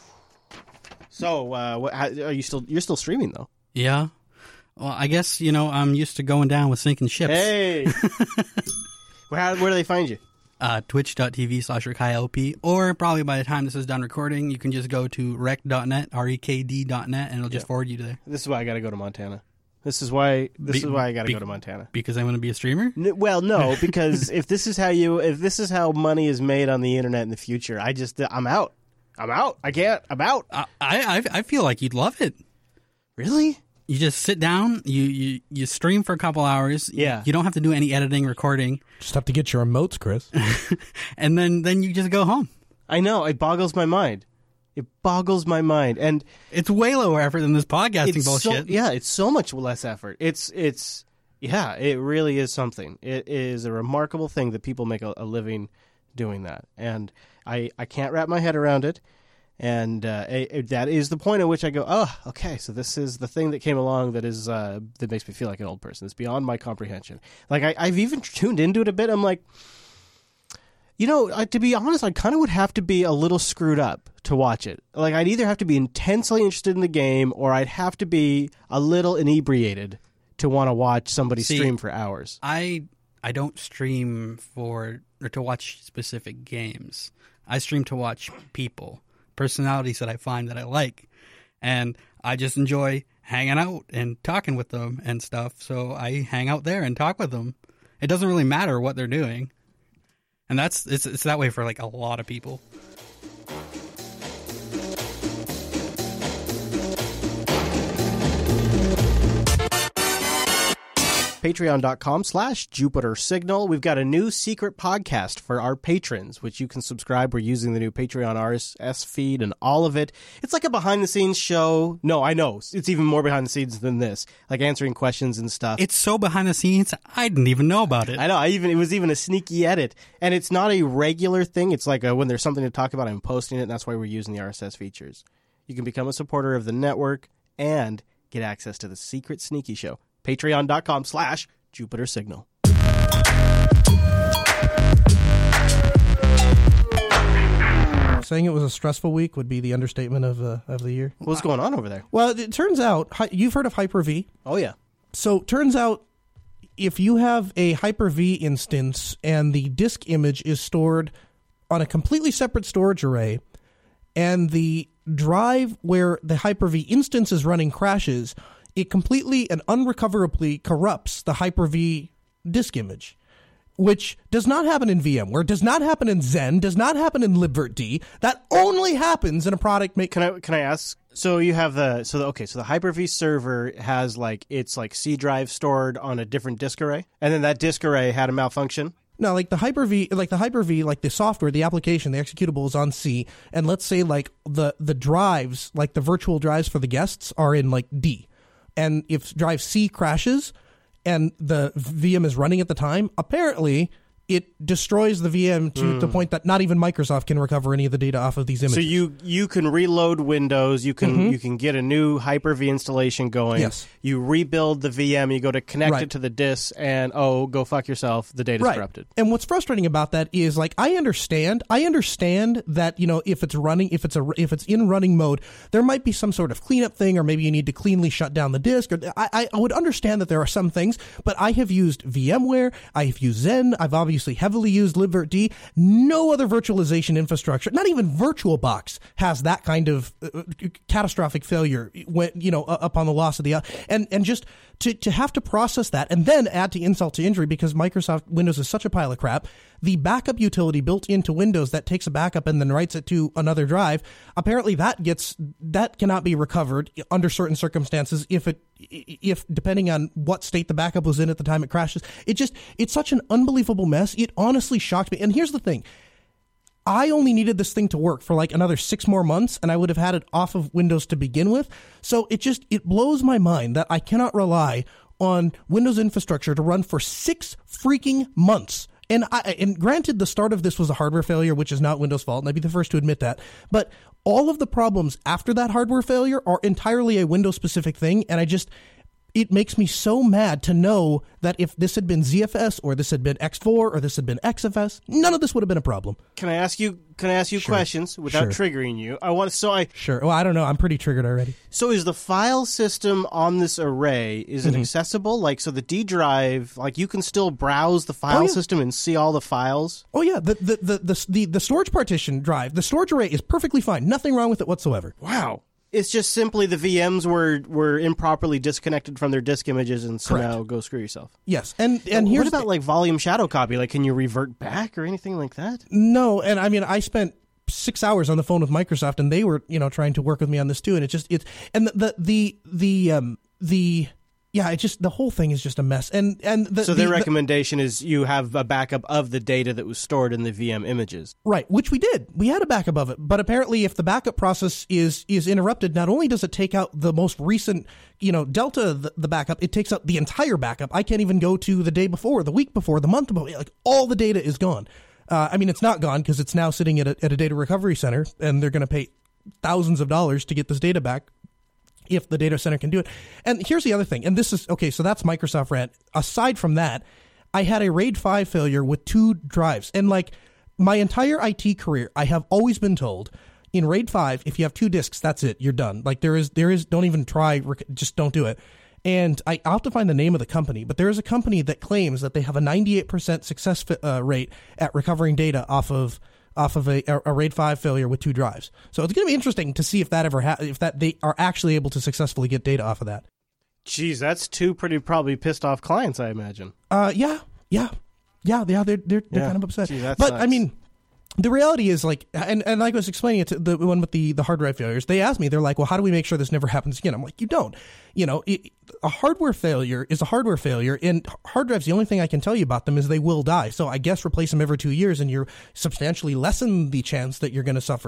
So, uh, what, how, are you still? You're still streaming though? Yeah. Well, I guess, you know, I'm used to going down with sinking ships. Hey. where, how, where do they find you? Uh, twitch.tv slash RekaiLP, or probably by the time this is done recording, you can just go to rek dot net, R E K D dot net, and it'll just yeah. forward you to there. This is why I gotta go to Montana. This is why. This be, is why I gotta be, go to Montana. Because I'm gonna be a streamer? N- well, no, because if this is how you, if this is how money is made on the internet in the future, I just, I'm out. I'm out. I can't. I'm out. I, I, I feel like you'd love it. Really? You just sit down, you, you, you stream for a couple hours. Yeah. You don't have to do any editing, recording. Just have to get your emotes, Chris. And then, then you just go home. I know. It boggles my mind. It boggles my mind. And it's way lower effort than this podcasting So, bullshit. yeah, it's so much less effort. It's, it's, yeah, it really is something. It is a remarkable thing that people make a, a living doing that. And I, I can't wrap my head around it. And uh, it, it, that is the point at which I go, oh, okay, so this is the thing that came along that is uh, that makes me feel like an old person. It's beyond my comprehension. Like, I, I've even tuned into it a bit. I'm like, you know, I, to be honest, I kind of would have to be a little screwed up to watch it. Like, I'd either have to be intensely interested in the game, or I'd have to be a little inebriated to want to watch somebody See, stream for hours. I I don't stream for or to watch specific games. I stream to watch people. Personalities that I find that I like, and I just enjoy hanging out and talking with them and stuff, so I hang out there and talk with them. It doesn't really matter what they're doing, and that's it's it's that way for like a lot of people. Patreon.com slash Jupiter Signal. We've got a new secret podcast for our patrons, which you can subscribe. We're using the new Patreon R S S feed and all of it. It's like a behind-the-scenes show. No, I know. It's even more behind the scenes than this. Like answering questions and stuff. It's so behind the scenes, I didn't even know about it. I know. I even It was even a sneaky edit. And it's not a regular thing. It's like a, when there's something to talk about, I'm posting it, and that's why we're using the R S S features. You can become a supporter of the network and get access to the secret sneaky show. Patreon.com slash Jupiter Signal. Saying it was a stressful week would be the understatement of uh, of the year. What's going on over there? Well, it turns out, hi- you've heard of Hyper-V. Oh, yeah. So turns out if you have a Hyper-V instance and the disk image is stored on a completely separate storage array and the drive where the Hyper-V instance is running crashes, it completely and unrecoverably corrupts the Hyper-V disk image, which does not happen in VMware, does not happen in Zen, does not happen in libvirt. That only happens in a product make. Can I can I ask? So you have the so the, okay, so the Hyper-V server has like its like C drive stored on a different disk array, and then that disk array had a malfunction. No, like the Hyper-V, like the Hyper-V, like the software, the application, the executable is on C, and let's say like the the drives, like the virtual drives for the guests, are in like D, and if drive C crashes and the V M is running at the time, apparently it destroys the V M to mm. the point that not even Microsoft can recover any of the data off of these images. So you you can reload Windows, you can mm-hmm. you can get a new Hyper-V installation going. Yes. You rebuild the V M, you go to connect right. it to the disk, and oh, go fuck yourself, the data's right. corrupted. And what's frustrating about that is, like, I understand, I understand that, you know, if it's running, if it's a if it's in running mode, there might be some sort of cleanup thing, or maybe you need to cleanly shut down the disk. Or I I would understand that there are some things, but I have used VMware, I have used Zen, I've obviously heavily used libvirt. No other virtualization infrastructure, not even VirtualBox, has that kind of uh, catastrophic failure when, you know, uh, upon the loss of the, uh, and, and just to, to have to process that and then add to insult to injury, because Microsoft Windows is such a pile of crap, the backup utility built into Windows that takes a backup and then writes it to another drive, apparently that gets, that cannot be recovered under certain circumstances if it, if depending on what state the backup was in at the time it crashes. It just, it's such an unbelievable mess. It honestly shocked me. And here's the thing. I only needed this thing to work for like another six more months, and I would have had it off of Windows to begin with. So it just, it blows my mind that I cannot rely on Windows infrastructure to run for six freaking months. And I, and granted, the start of this was a hardware failure, which is not Windows' fault, and I'd be the first to admit that. But all of the problems after that hardware failure are entirely a Windows-specific thing, and I just, it makes me so mad to know that if this had been Z F S or this had been X four or this had been X F S, none of this would have been a problem. Can I ask you? Can I ask you sure. questions without sure. triggering you? I want to. So I sure. Well, I don't know. I'm pretty triggered already. So is the file system on this array? Is it mm-hmm. accessible? Like, so the D drive, like you can still browse the file oh, yeah. system and see all the files. Oh yeah, the the, the the the the storage partition drive, the storage array is perfectly fine. Nothing wrong with it whatsoever. Wow. It's just simply the V Ms were, were improperly disconnected from their disk images, and so Correct. now go screw yourself. Yes, and and what here's about the, like volume shadow copy? Like, can you revert back or anything like that? No, and I mean, I spent six hours on the phone with Microsoft, and they were, you know, trying to work with me on this too, and it just it's and the the the the um the. Yeah, it just the whole thing is just a mess. And and the, so the, their recommendation the, is you have a backup of the data that was stored in the V M images. Right, which we did. We had a backup of it. But apparently if the backup process is is interrupted, not only does it take out the most recent, you know, Delta the, the backup, it takes out the entire backup. I can't even go to the day before, the week before, the month before. Like, all the data is gone. Uh, I mean, it's not gone because it's now sitting at a, at a data recovery center, and they're going to pay thousands of dollars to get this data back, if the data center can do it. And here's the other thing, and this is, okay, so that's Microsoft rant. Aside from that, I had a RAID five failure with two drives. And like my entire I T career, I have always been told, in RAID five, if you have two disks, that's it, you're done. Like there is, there is, don't even try, just don't do it. And I, I'll have to find the name of the company, but there is a company that claims that they have a ninety-eight percent success uh, rate at recovering data off of off of a, a RAID five failure with two drives. So it's going to be interesting to see if that ever ha- if that they are actually able to successfully get data off of that. Geez, that's two pretty probably pissed off clients, I imagine. Uh, yeah, yeah, yeah, yeah. They're they're, they're yeah. kind of upset. Gee, that but sucks. I mean, the reality is like, and, and like I was explaining it to the one with the, the hard drive failures, they asked me, they're like, well, how do we make sure this never happens again? I'm like, you don't. You know, it, a hardware failure is a hardware failure, and hard drives, the only thing I can tell you about them is they will die. So I guess replace them every two years and you're substantially lessen the chance that you're going to suffer,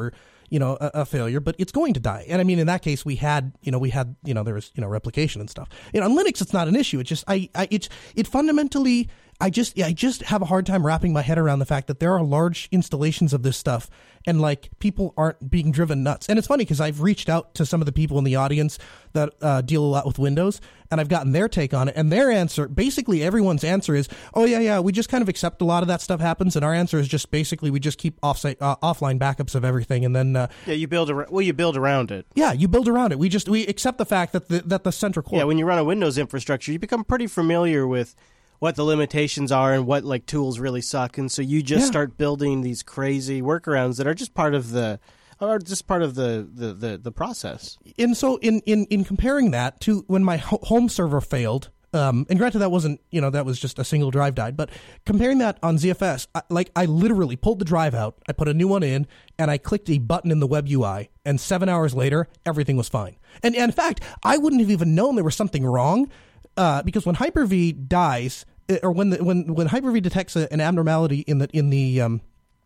you know, a, a failure, but it's going to die. And I mean, in that case, we had, you know, we had, you know, there was, you know, replication and stuff. You know, on Linux, it's not an issue. It's just, I, I it's, it fundamentally, I just, I just have a hard time wrapping my head around the fact that there are large installations of this stuff and like people aren't being driven nuts. And it's funny because I've reached out to some of the people in the audience that uh, deal a lot with Windows, and I've gotten their take on it. And their answer, basically everyone's answer is, oh yeah, yeah, we just kind of accept a lot of that stuff happens. And our answer is just basically we just keep offsite, uh, offline backups of everything. And then, uh, yeah, you build, ar- well, you build around it. Yeah, you build around it. We just, we accept the fact that the, that the central core. Yeah, when you run a Windows infrastructure, you become pretty familiar with what the limitations are and what like tools really suck, and so you just yeah. start building these crazy workarounds that are just part of the are just part of the, the, the, the process. And so in, in, in comparing that to when my ho- home server failed, um, and granted that wasn't, you know, that was just a single drive died, but comparing that on Z F S, I, like I literally pulled the drive out, I put a new one in, and I clicked a button in the web U I, and seven hours later, everything was fine. And, and in fact, I wouldn't have even known there was something wrong, uh, because when Hyper-V dies, or when the, when when Hyper-V detects a, an abnormality in the in the um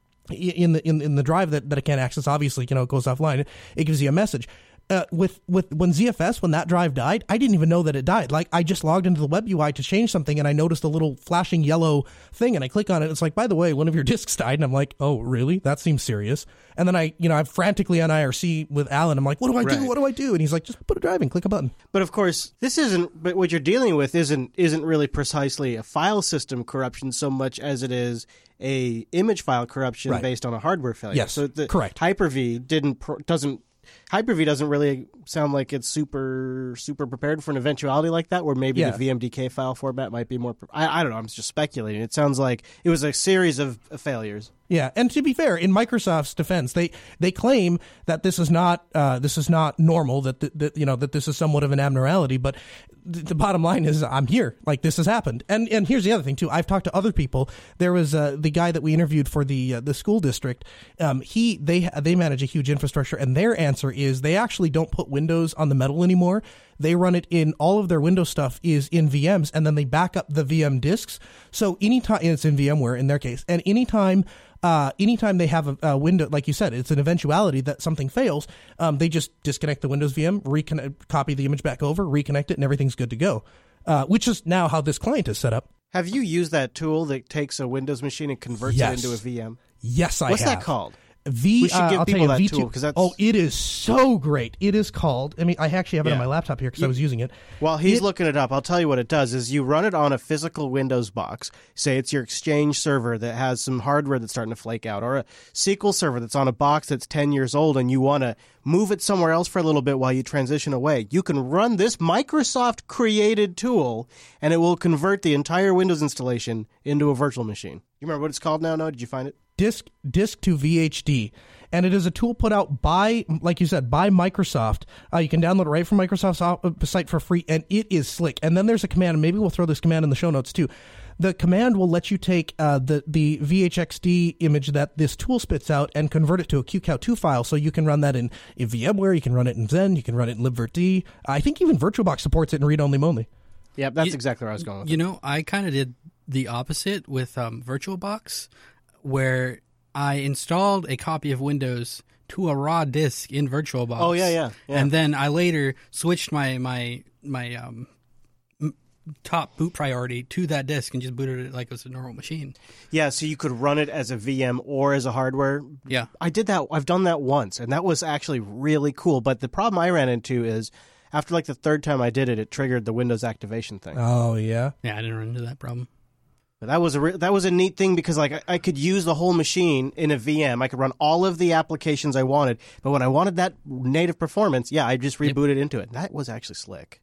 in the in, in the drive that, that it can't access, obviously, you know, it goes offline. It gives you a message. Uh, with with when Z F S, when that drive died, I didn't even know that it died. Like I just logged into the web U I to change something, and I noticed a little flashing yellow thing, and I click on it. It's like, by the way, one of your disks died, and I'm like, oh, really? That seems serious. And then I, you know, I'm frantically on I R C with Alan. I'm like, what do I do? Right. What do I do? And he's like, just put a drive in, click a button. But of course, this isn't. But what you're dealing with isn't isn't really precisely a file system corruption so much as it is a image file corruption right. based on a hardware failure. Yes, so the correct. Hyper-V didn't pro- doesn't. Hyper-V doesn't really sound like it's super super prepared for an eventuality like that, where maybe yeah. the V M D K file format might be more. Pre- I, I don't know. I'm just speculating. It sounds like it was a series of failures. Yeah, and to be fair, in Microsoft's defense, they they claim that this is not uh, this is not normal. That, that that you know that this is somewhat of an abnormality. But th- the bottom line is, I'm here. Like this has happened. And and here's the other thing too. I've talked to other people. There was uh, the guy that we interviewed for the uh, the school district. Um, he they they manage a huge infrastructure, and their answer is they actually don't put Windows on the metal anymore. They run it in all of their Windows stuff is in V Ms, and then they back up the V M disks. So anytime it's in VMware in their case, and anytime. Uh, anytime they have a, a window, like you said, it's an eventuality that something fails, um, they just disconnect the Windows V M, reconnect, copy the image back over, reconnect it, and everything's good to go, uh, which is now how this client is set up. Have you used that tool that takes a Windows machine and converts yes. it into a V M? Yes, I What's have. What's that called? V, we should uh, give I'll people you, that V two, tool because that's. Oh, it is so great. It is called. I mean, I actually have it yeah. on my laptop here because you, I was using it. While he's it, looking it up, I'll tell you what it does. Is you run it on a physical Windows box. Say it's your Exchange server that has some hardware that's starting to flake out, or a S Q L server that's on a box that's ten years old, and you want to move it somewhere else for a little bit while you transition away. You can run this Microsoft created tool, and it will convert the entire Windows installation into a virtual machine. You remember what it's called now? No, did you find it? Disk disk to V H D. And it is a tool put out by, like you said, by Microsoft. Uh, you can download it right from Microsoft's site for free, and it is slick. And then there's a command, and maybe we'll throw this command in the show notes too. The command will let you take uh, the, the V H X D image that this tool spits out and convert it to a Q C O W two file, so you can run that in, in VMware, you can run it in Zen, you can run it in libvirt. I think even VirtualBox supports it in read-only only. Yeah, that's you, exactly where I was going with You it. know, I kind of did the opposite with um, VirtualBox, where I installed a copy of Windows to a raw disk in VirtualBox. Oh yeah, yeah, yeah. And then I later switched my my my um, m- top boot priority to that disk and just booted it like it was a normal machine. Yeah, so you could run it as a V M or as a hardware. Yeah, I did that. I've done that once, and that was actually really cool. But the problem I ran into is after like the third time I did it, it triggered the Windows activation thing. Oh yeah, yeah, I didn't run into that problem. But that was a re- that was a neat thing because like I, I could use the whole machine in a V M. I could run all of the applications I wanted, but when I wanted that native performance, yeah, I just rebooted yep. into it. That was actually slick.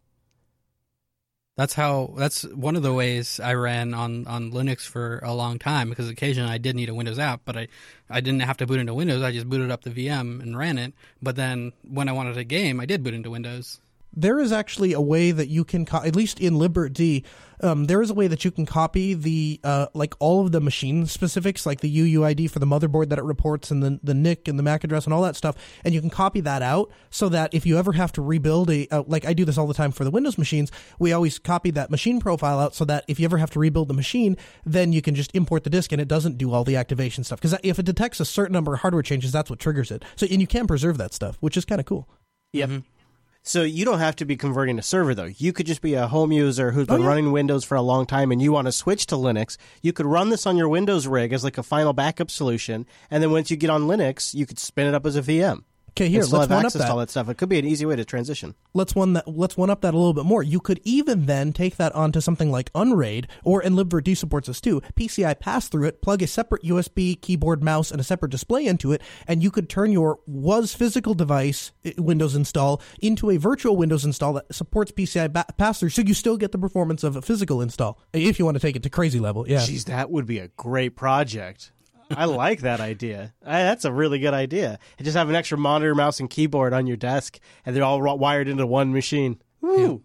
That's how. That's one of the ways I ran on, on Linux for a long time, because occasionally I did need a Windows app, but I, I didn't have to boot into Windows. I just booted up the V M and ran it. But then when I wanted a game, I did boot into Windows. there is actually a way that you can, co- at least in liberd, um, there is a way that you can copy the uh, like all of the machine specifics, like the U U I D for the motherboard that it reports, and the the N I C and the M A C address and all that stuff, and you can copy that out so that if you ever have to rebuild a, uh, like I do this all the time for the Windows machines, we always copy that machine profile out so that if you ever have to rebuild the machine, then you can just import the disk and it doesn't do all the activation stuff. Because if it detects a certain number of hardware changes, that's what triggers it. So and you can preserve that stuff, which is kind of cool. Yep. Mm-hmm. So you don't have to be converting a server, though. You could just be a home user who's been oh, yeah. running Windows for a long time and you want to switch to Linux. You could run this on your Windows rig as like a final backup solution. And then once you get on Linux, you could spin it up as a V M. Okay, here, and still let's have one up access that. to all that stuff. It could be an easy way to transition. Let's one that. Let's one up that a little bit more. You could even then take that onto something like Unraid, or and libvirt supports this too. P C I pass through it, plug a separate U S B keyboard, mouse, and a separate display into it, and you could turn your was physical device Windows install into a virtual Windows install that supports P C I ba- pass through. So you still get the performance of a physical install if you want to take it to crazy level. Yeah, Jeez, that would be a great project. I like that idea. I, that's a really good idea. And just have an extra monitor, mouse, and keyboard on your desk, and they're all w- wired into one machine. Woo!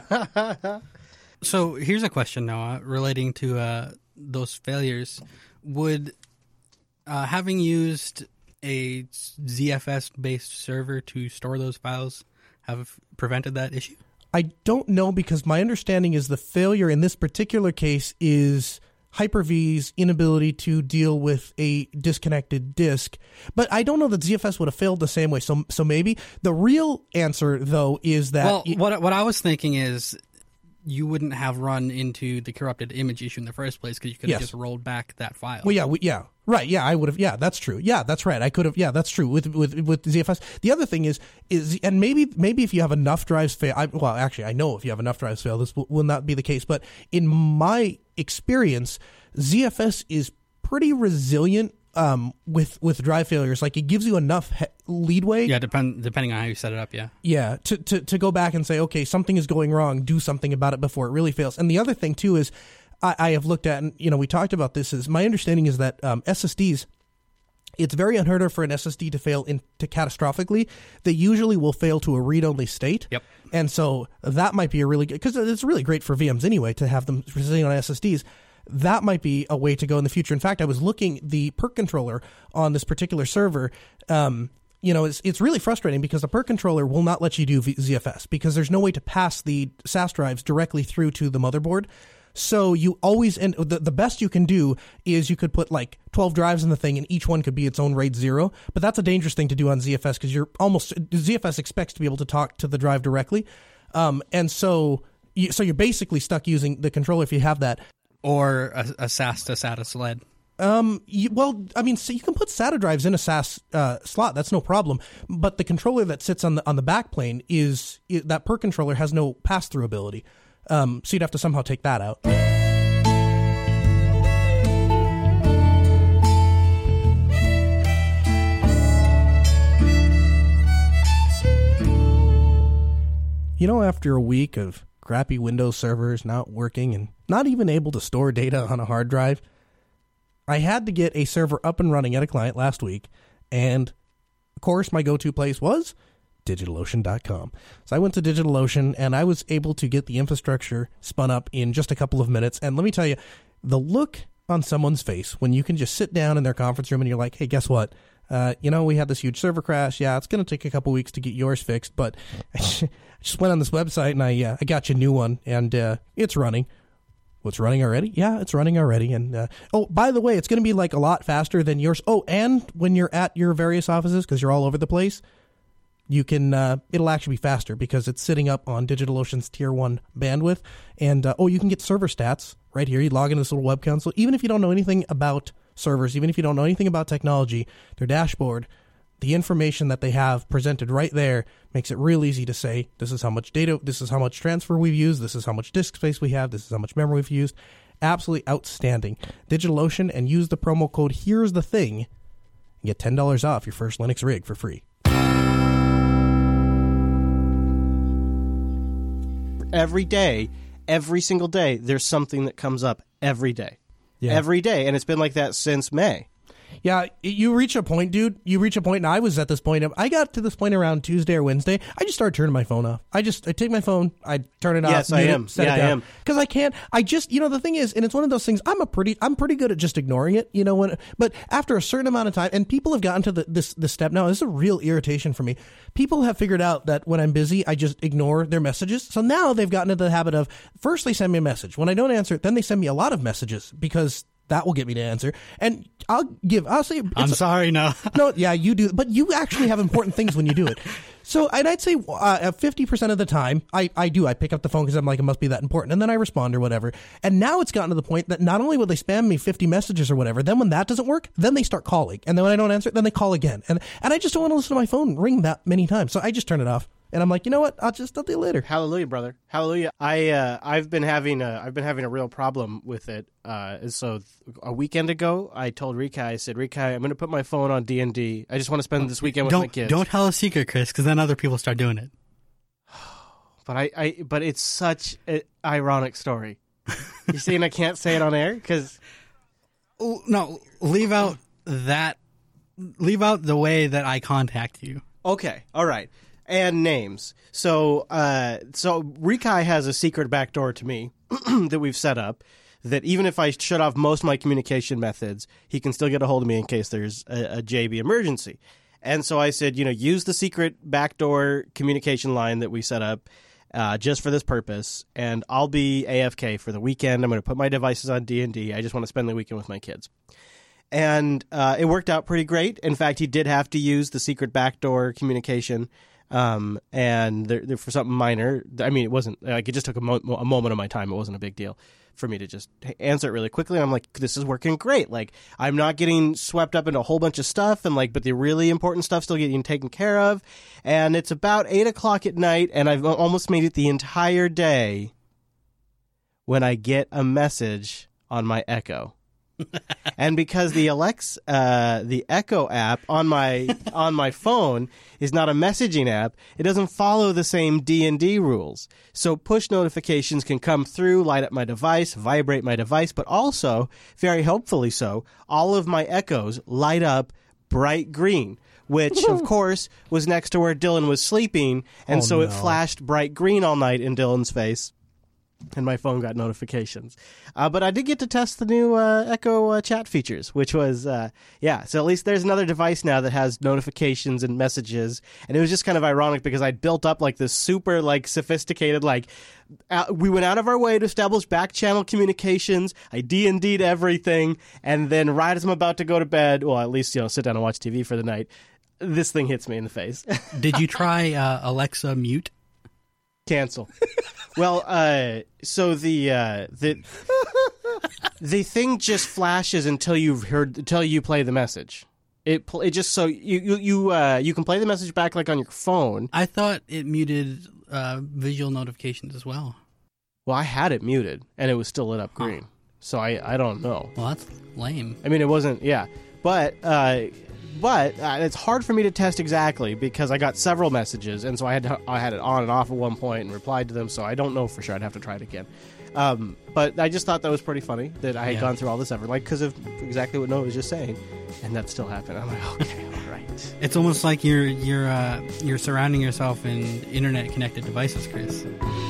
Yeah. So here's a question, Noah, relating to uh, those failures. Would uh, having used a Z F S-based server to store those files have prevented that issue? I don't know, because my understanding is the failure in this particular case is Hyper-V's inability to deal with a disconnected disk. But I don't know that Z F S would have failed the same way. So so maybe. The real answer, though, is that... Well, it, what, what I was thinking is you wouldn't have run into the corrupted image issue in the first place because you could have Yes. just rolled back that file. Well, yeah, we, yeah. Right, yeah, I would have. Yeah, that's true. Yeah, that's right. I could have. Yeah, that's true. With with with Z F S, the other thing is is and maybe maybe if you have enough drives fail. I, well, actually, I know if you have enough drives fail, this will, will not be the case. But in my experience, Z F S is pretty resilient um, with with drive failures. Like, it gives you enough he- leadway. Yeah, depend, depending on how you set it up, yeah. Yeah, to, to to go back and say, okay, something is going wrong. Do something about it before it really fails. And the other thing too is, I, I have looked at, and you know, we talked about this. Is my understanding is that um, S S Ds. It's very unheard of for an S S D to fail into catastrophically. They usually will fail to a read-only state. Yep. And so that might be a really good, because it's really great for V Ms anyway to have them sitting on S S Ds. That might be a way to go in the future. In fact, I was looking, the P E R controller on this particular server, um, you know, it's, it's really frustrating because the P E R controller will not let you do v- Z F S because there's no way to pass the S A S drives directly through to the motherboard. So you always, and the, the best you can do is you could put like twelve drives in the thing and each one could be its own RAID zero. But that's a dangerous thing to do on Z F S because you're almost, Z F S expects to be able to talk to the drive directly. Um, and so, you, so you're basically stuck using the controller if you have that. Or a, a S A S to SATA sled. Um, you, well, I mean, so you can put SATA drives in a S A S uh, slot. That's no problem. But the controller that sits on the on the back plane is, is that P E R controller has no pass through ability. Um, so you'd have to somehow take that out. You know, after a week of crappy Windows servers not working and not even able to store data on a hard drive, I had to get a server up and running at a client last week, and of course my go-to place was DigitalOcean dot com. So I went to DigitalOcean and I was able to get the infrastructure spun up in just a couple of minutes. And let me tell you, the look on someone's face when you can just sit down in their conference room and you're like, hey, guess what? Uh, you know, we had this huge server crash. Yeah, it's going to take a couple weeks to get yours fixed, but I just went on this website and I uh, I got you a new one, and uh, it's running. What's running already? Yeah, it's running already. And uh, oh, by the way, it's going to be like a lot faster than yours. Oh, and when you're at your various offices, because you're all over the place, you can, uh, it'll actually be faster because it's sitting up on DigitalOcean's tier one bandwidth. And, uh, oh, you can get server stats right here. You log into this little web console. Even if you don't know anything about servers, even if you don't know anything about technology, their dashboard, the information that they have presented right there makes it real easy to say, this is how much data, this is how much transfer we've used, this is how much disk space we have, this is how much memory we've used. Absolutely outstanding. DigitalOcean, and use the promo code Here's the Thing and get ten dollars off your first Linux rig for free. Every day, every single day, there's something that comes up every day. Yeah. Every day, and it's been like that since May. Yeah, you reach a point, dude. You reach a point, and I was at this point. Of, I got to this point around Tuesday or Wednesday. I just started turning my phone off. I just I take my phone, I turn it off. Yes, I am. It, set yeah, it down. I am. Because I can't. I just, you know, the thing is, and it's one of those things. I'm a pretty, I'm pretty good at just ignoring it. You know, when, but after a certain amount of time, and people have gotten to the, this this step now. This is a real irritation for me. People have figured out that when I'm busy, I just ignore their messages. So now they've gotten into the habit of first they send me a message. When I don't answer it, then they send me a lot of messages because that will get me to answer. And I'll give, I'll say, I'm sorry, no. no, yeah, you do, but you actually have important things when you do it. So, and I'd say uh, fifty percent of the time, I, I do, I pick up the phone because I'm like, it must be that important. And then I respond or whatever. And now it's gotten to the point that not only will they spam me fifty messages or whatever, then when that doesn't work, then they start calling. And then when I don't answer it, then they call again. And, and I just don't want to listen to my phone ring that many times. So I just turn it off. And I'm like, you know what? I'll just, I'll do it later. Hallelujah, brother. Hallelujah. I, uh, I've been having a, I've been having a real problem with it. Uh, so a weekend ago, I told Rikai, I said, Rikai, I'm going to put my phone on D and D. I just want to spend this weekend with don't, my kids. Don't tell a secret, Chris, because then other people start doing it. But I, I, but it's such an ironic story. You saying I can't say it on air? Because no, leave out that, leave out the way that I contact you. Okay, all right. And names. So, uh, so Rikai has a secret backdoor to me that we've set up that even if I shut off most of my communication methods, he can still get a hold of me in case there's a, a J B emergency. And so I said, you know, use the secret backdoor communication line that we set up uh, just for this purpose, and I'll be A F K for the weekend. I'm going to put my devices on D and D. I just want to spend the weekend with my kids. And uh, it worked out pretty great. In fact, he did have to use the secret backdoor communication. Um, and there, there, for something minor, I mean, it wasn't like it just took a, mo- a moment of my time. It wasn't a big deal for me to just answer it really quickly. And I'm like, this is working great. Like, I'm not getting swept up into a whole bunch of stuff, and like, but the really important stuff still getting taken care of. And it's about eight o'clock at night, and I've almost made it the entire day when I get a message on my Echo. And because the Alexa, uh, the Echo app on my on my phone is not a messaging app, it doesn't follow the same D and D rules. So push notifications can come through, light up my device, vibrate my device, but also, very helpfully so, all of my Echoes light up bright green, which, of course, was next to where Dylan was sleeping, and Oh, so it no. flashed bright green all night in Dylan's face. And my phone got notifications. Uh, but I did get to test the new uh, Echo uh, chat features, which was, uh, yeah. So at least there's another device now that has notifications and messages. And it was just kind of ironic because I built up like this super like sophisticated, like uh, we went out of our way to establish back channel communications. I D and D'd everything. And then right as I'm about to go to bed, well, at least, you know, sit down and watch T V for the night, this thing hits me in the face. Did you try uh, Alexa mute? Cancel. Well, uh, so the uh, the the thing just flashes until you've heard until you play the message. It pl- it just so you you you, uh, you can play the message back like on your phone. I thought it muted uh, visual notifications as well. Well, I had it muted and it was still lit up green. Huh. So I I don't know. Well, that's lame. I mean, it wasn't. Yeah, but. Uh, But uh, it's hard for me to test exactly because I got several messages, and so I had to, I had it on and off at one point and replied to them. So I don't know for sure. I'd have to try it again. Um, but I just thought that was pretty funny that I had Yeah. gone through all this effort, like because of exactly what Noah was just saying, and that still happened. I'm like, okay, all right. It's almost like you're you're uh, you're surrounding yourself in internet connected devices, Chris.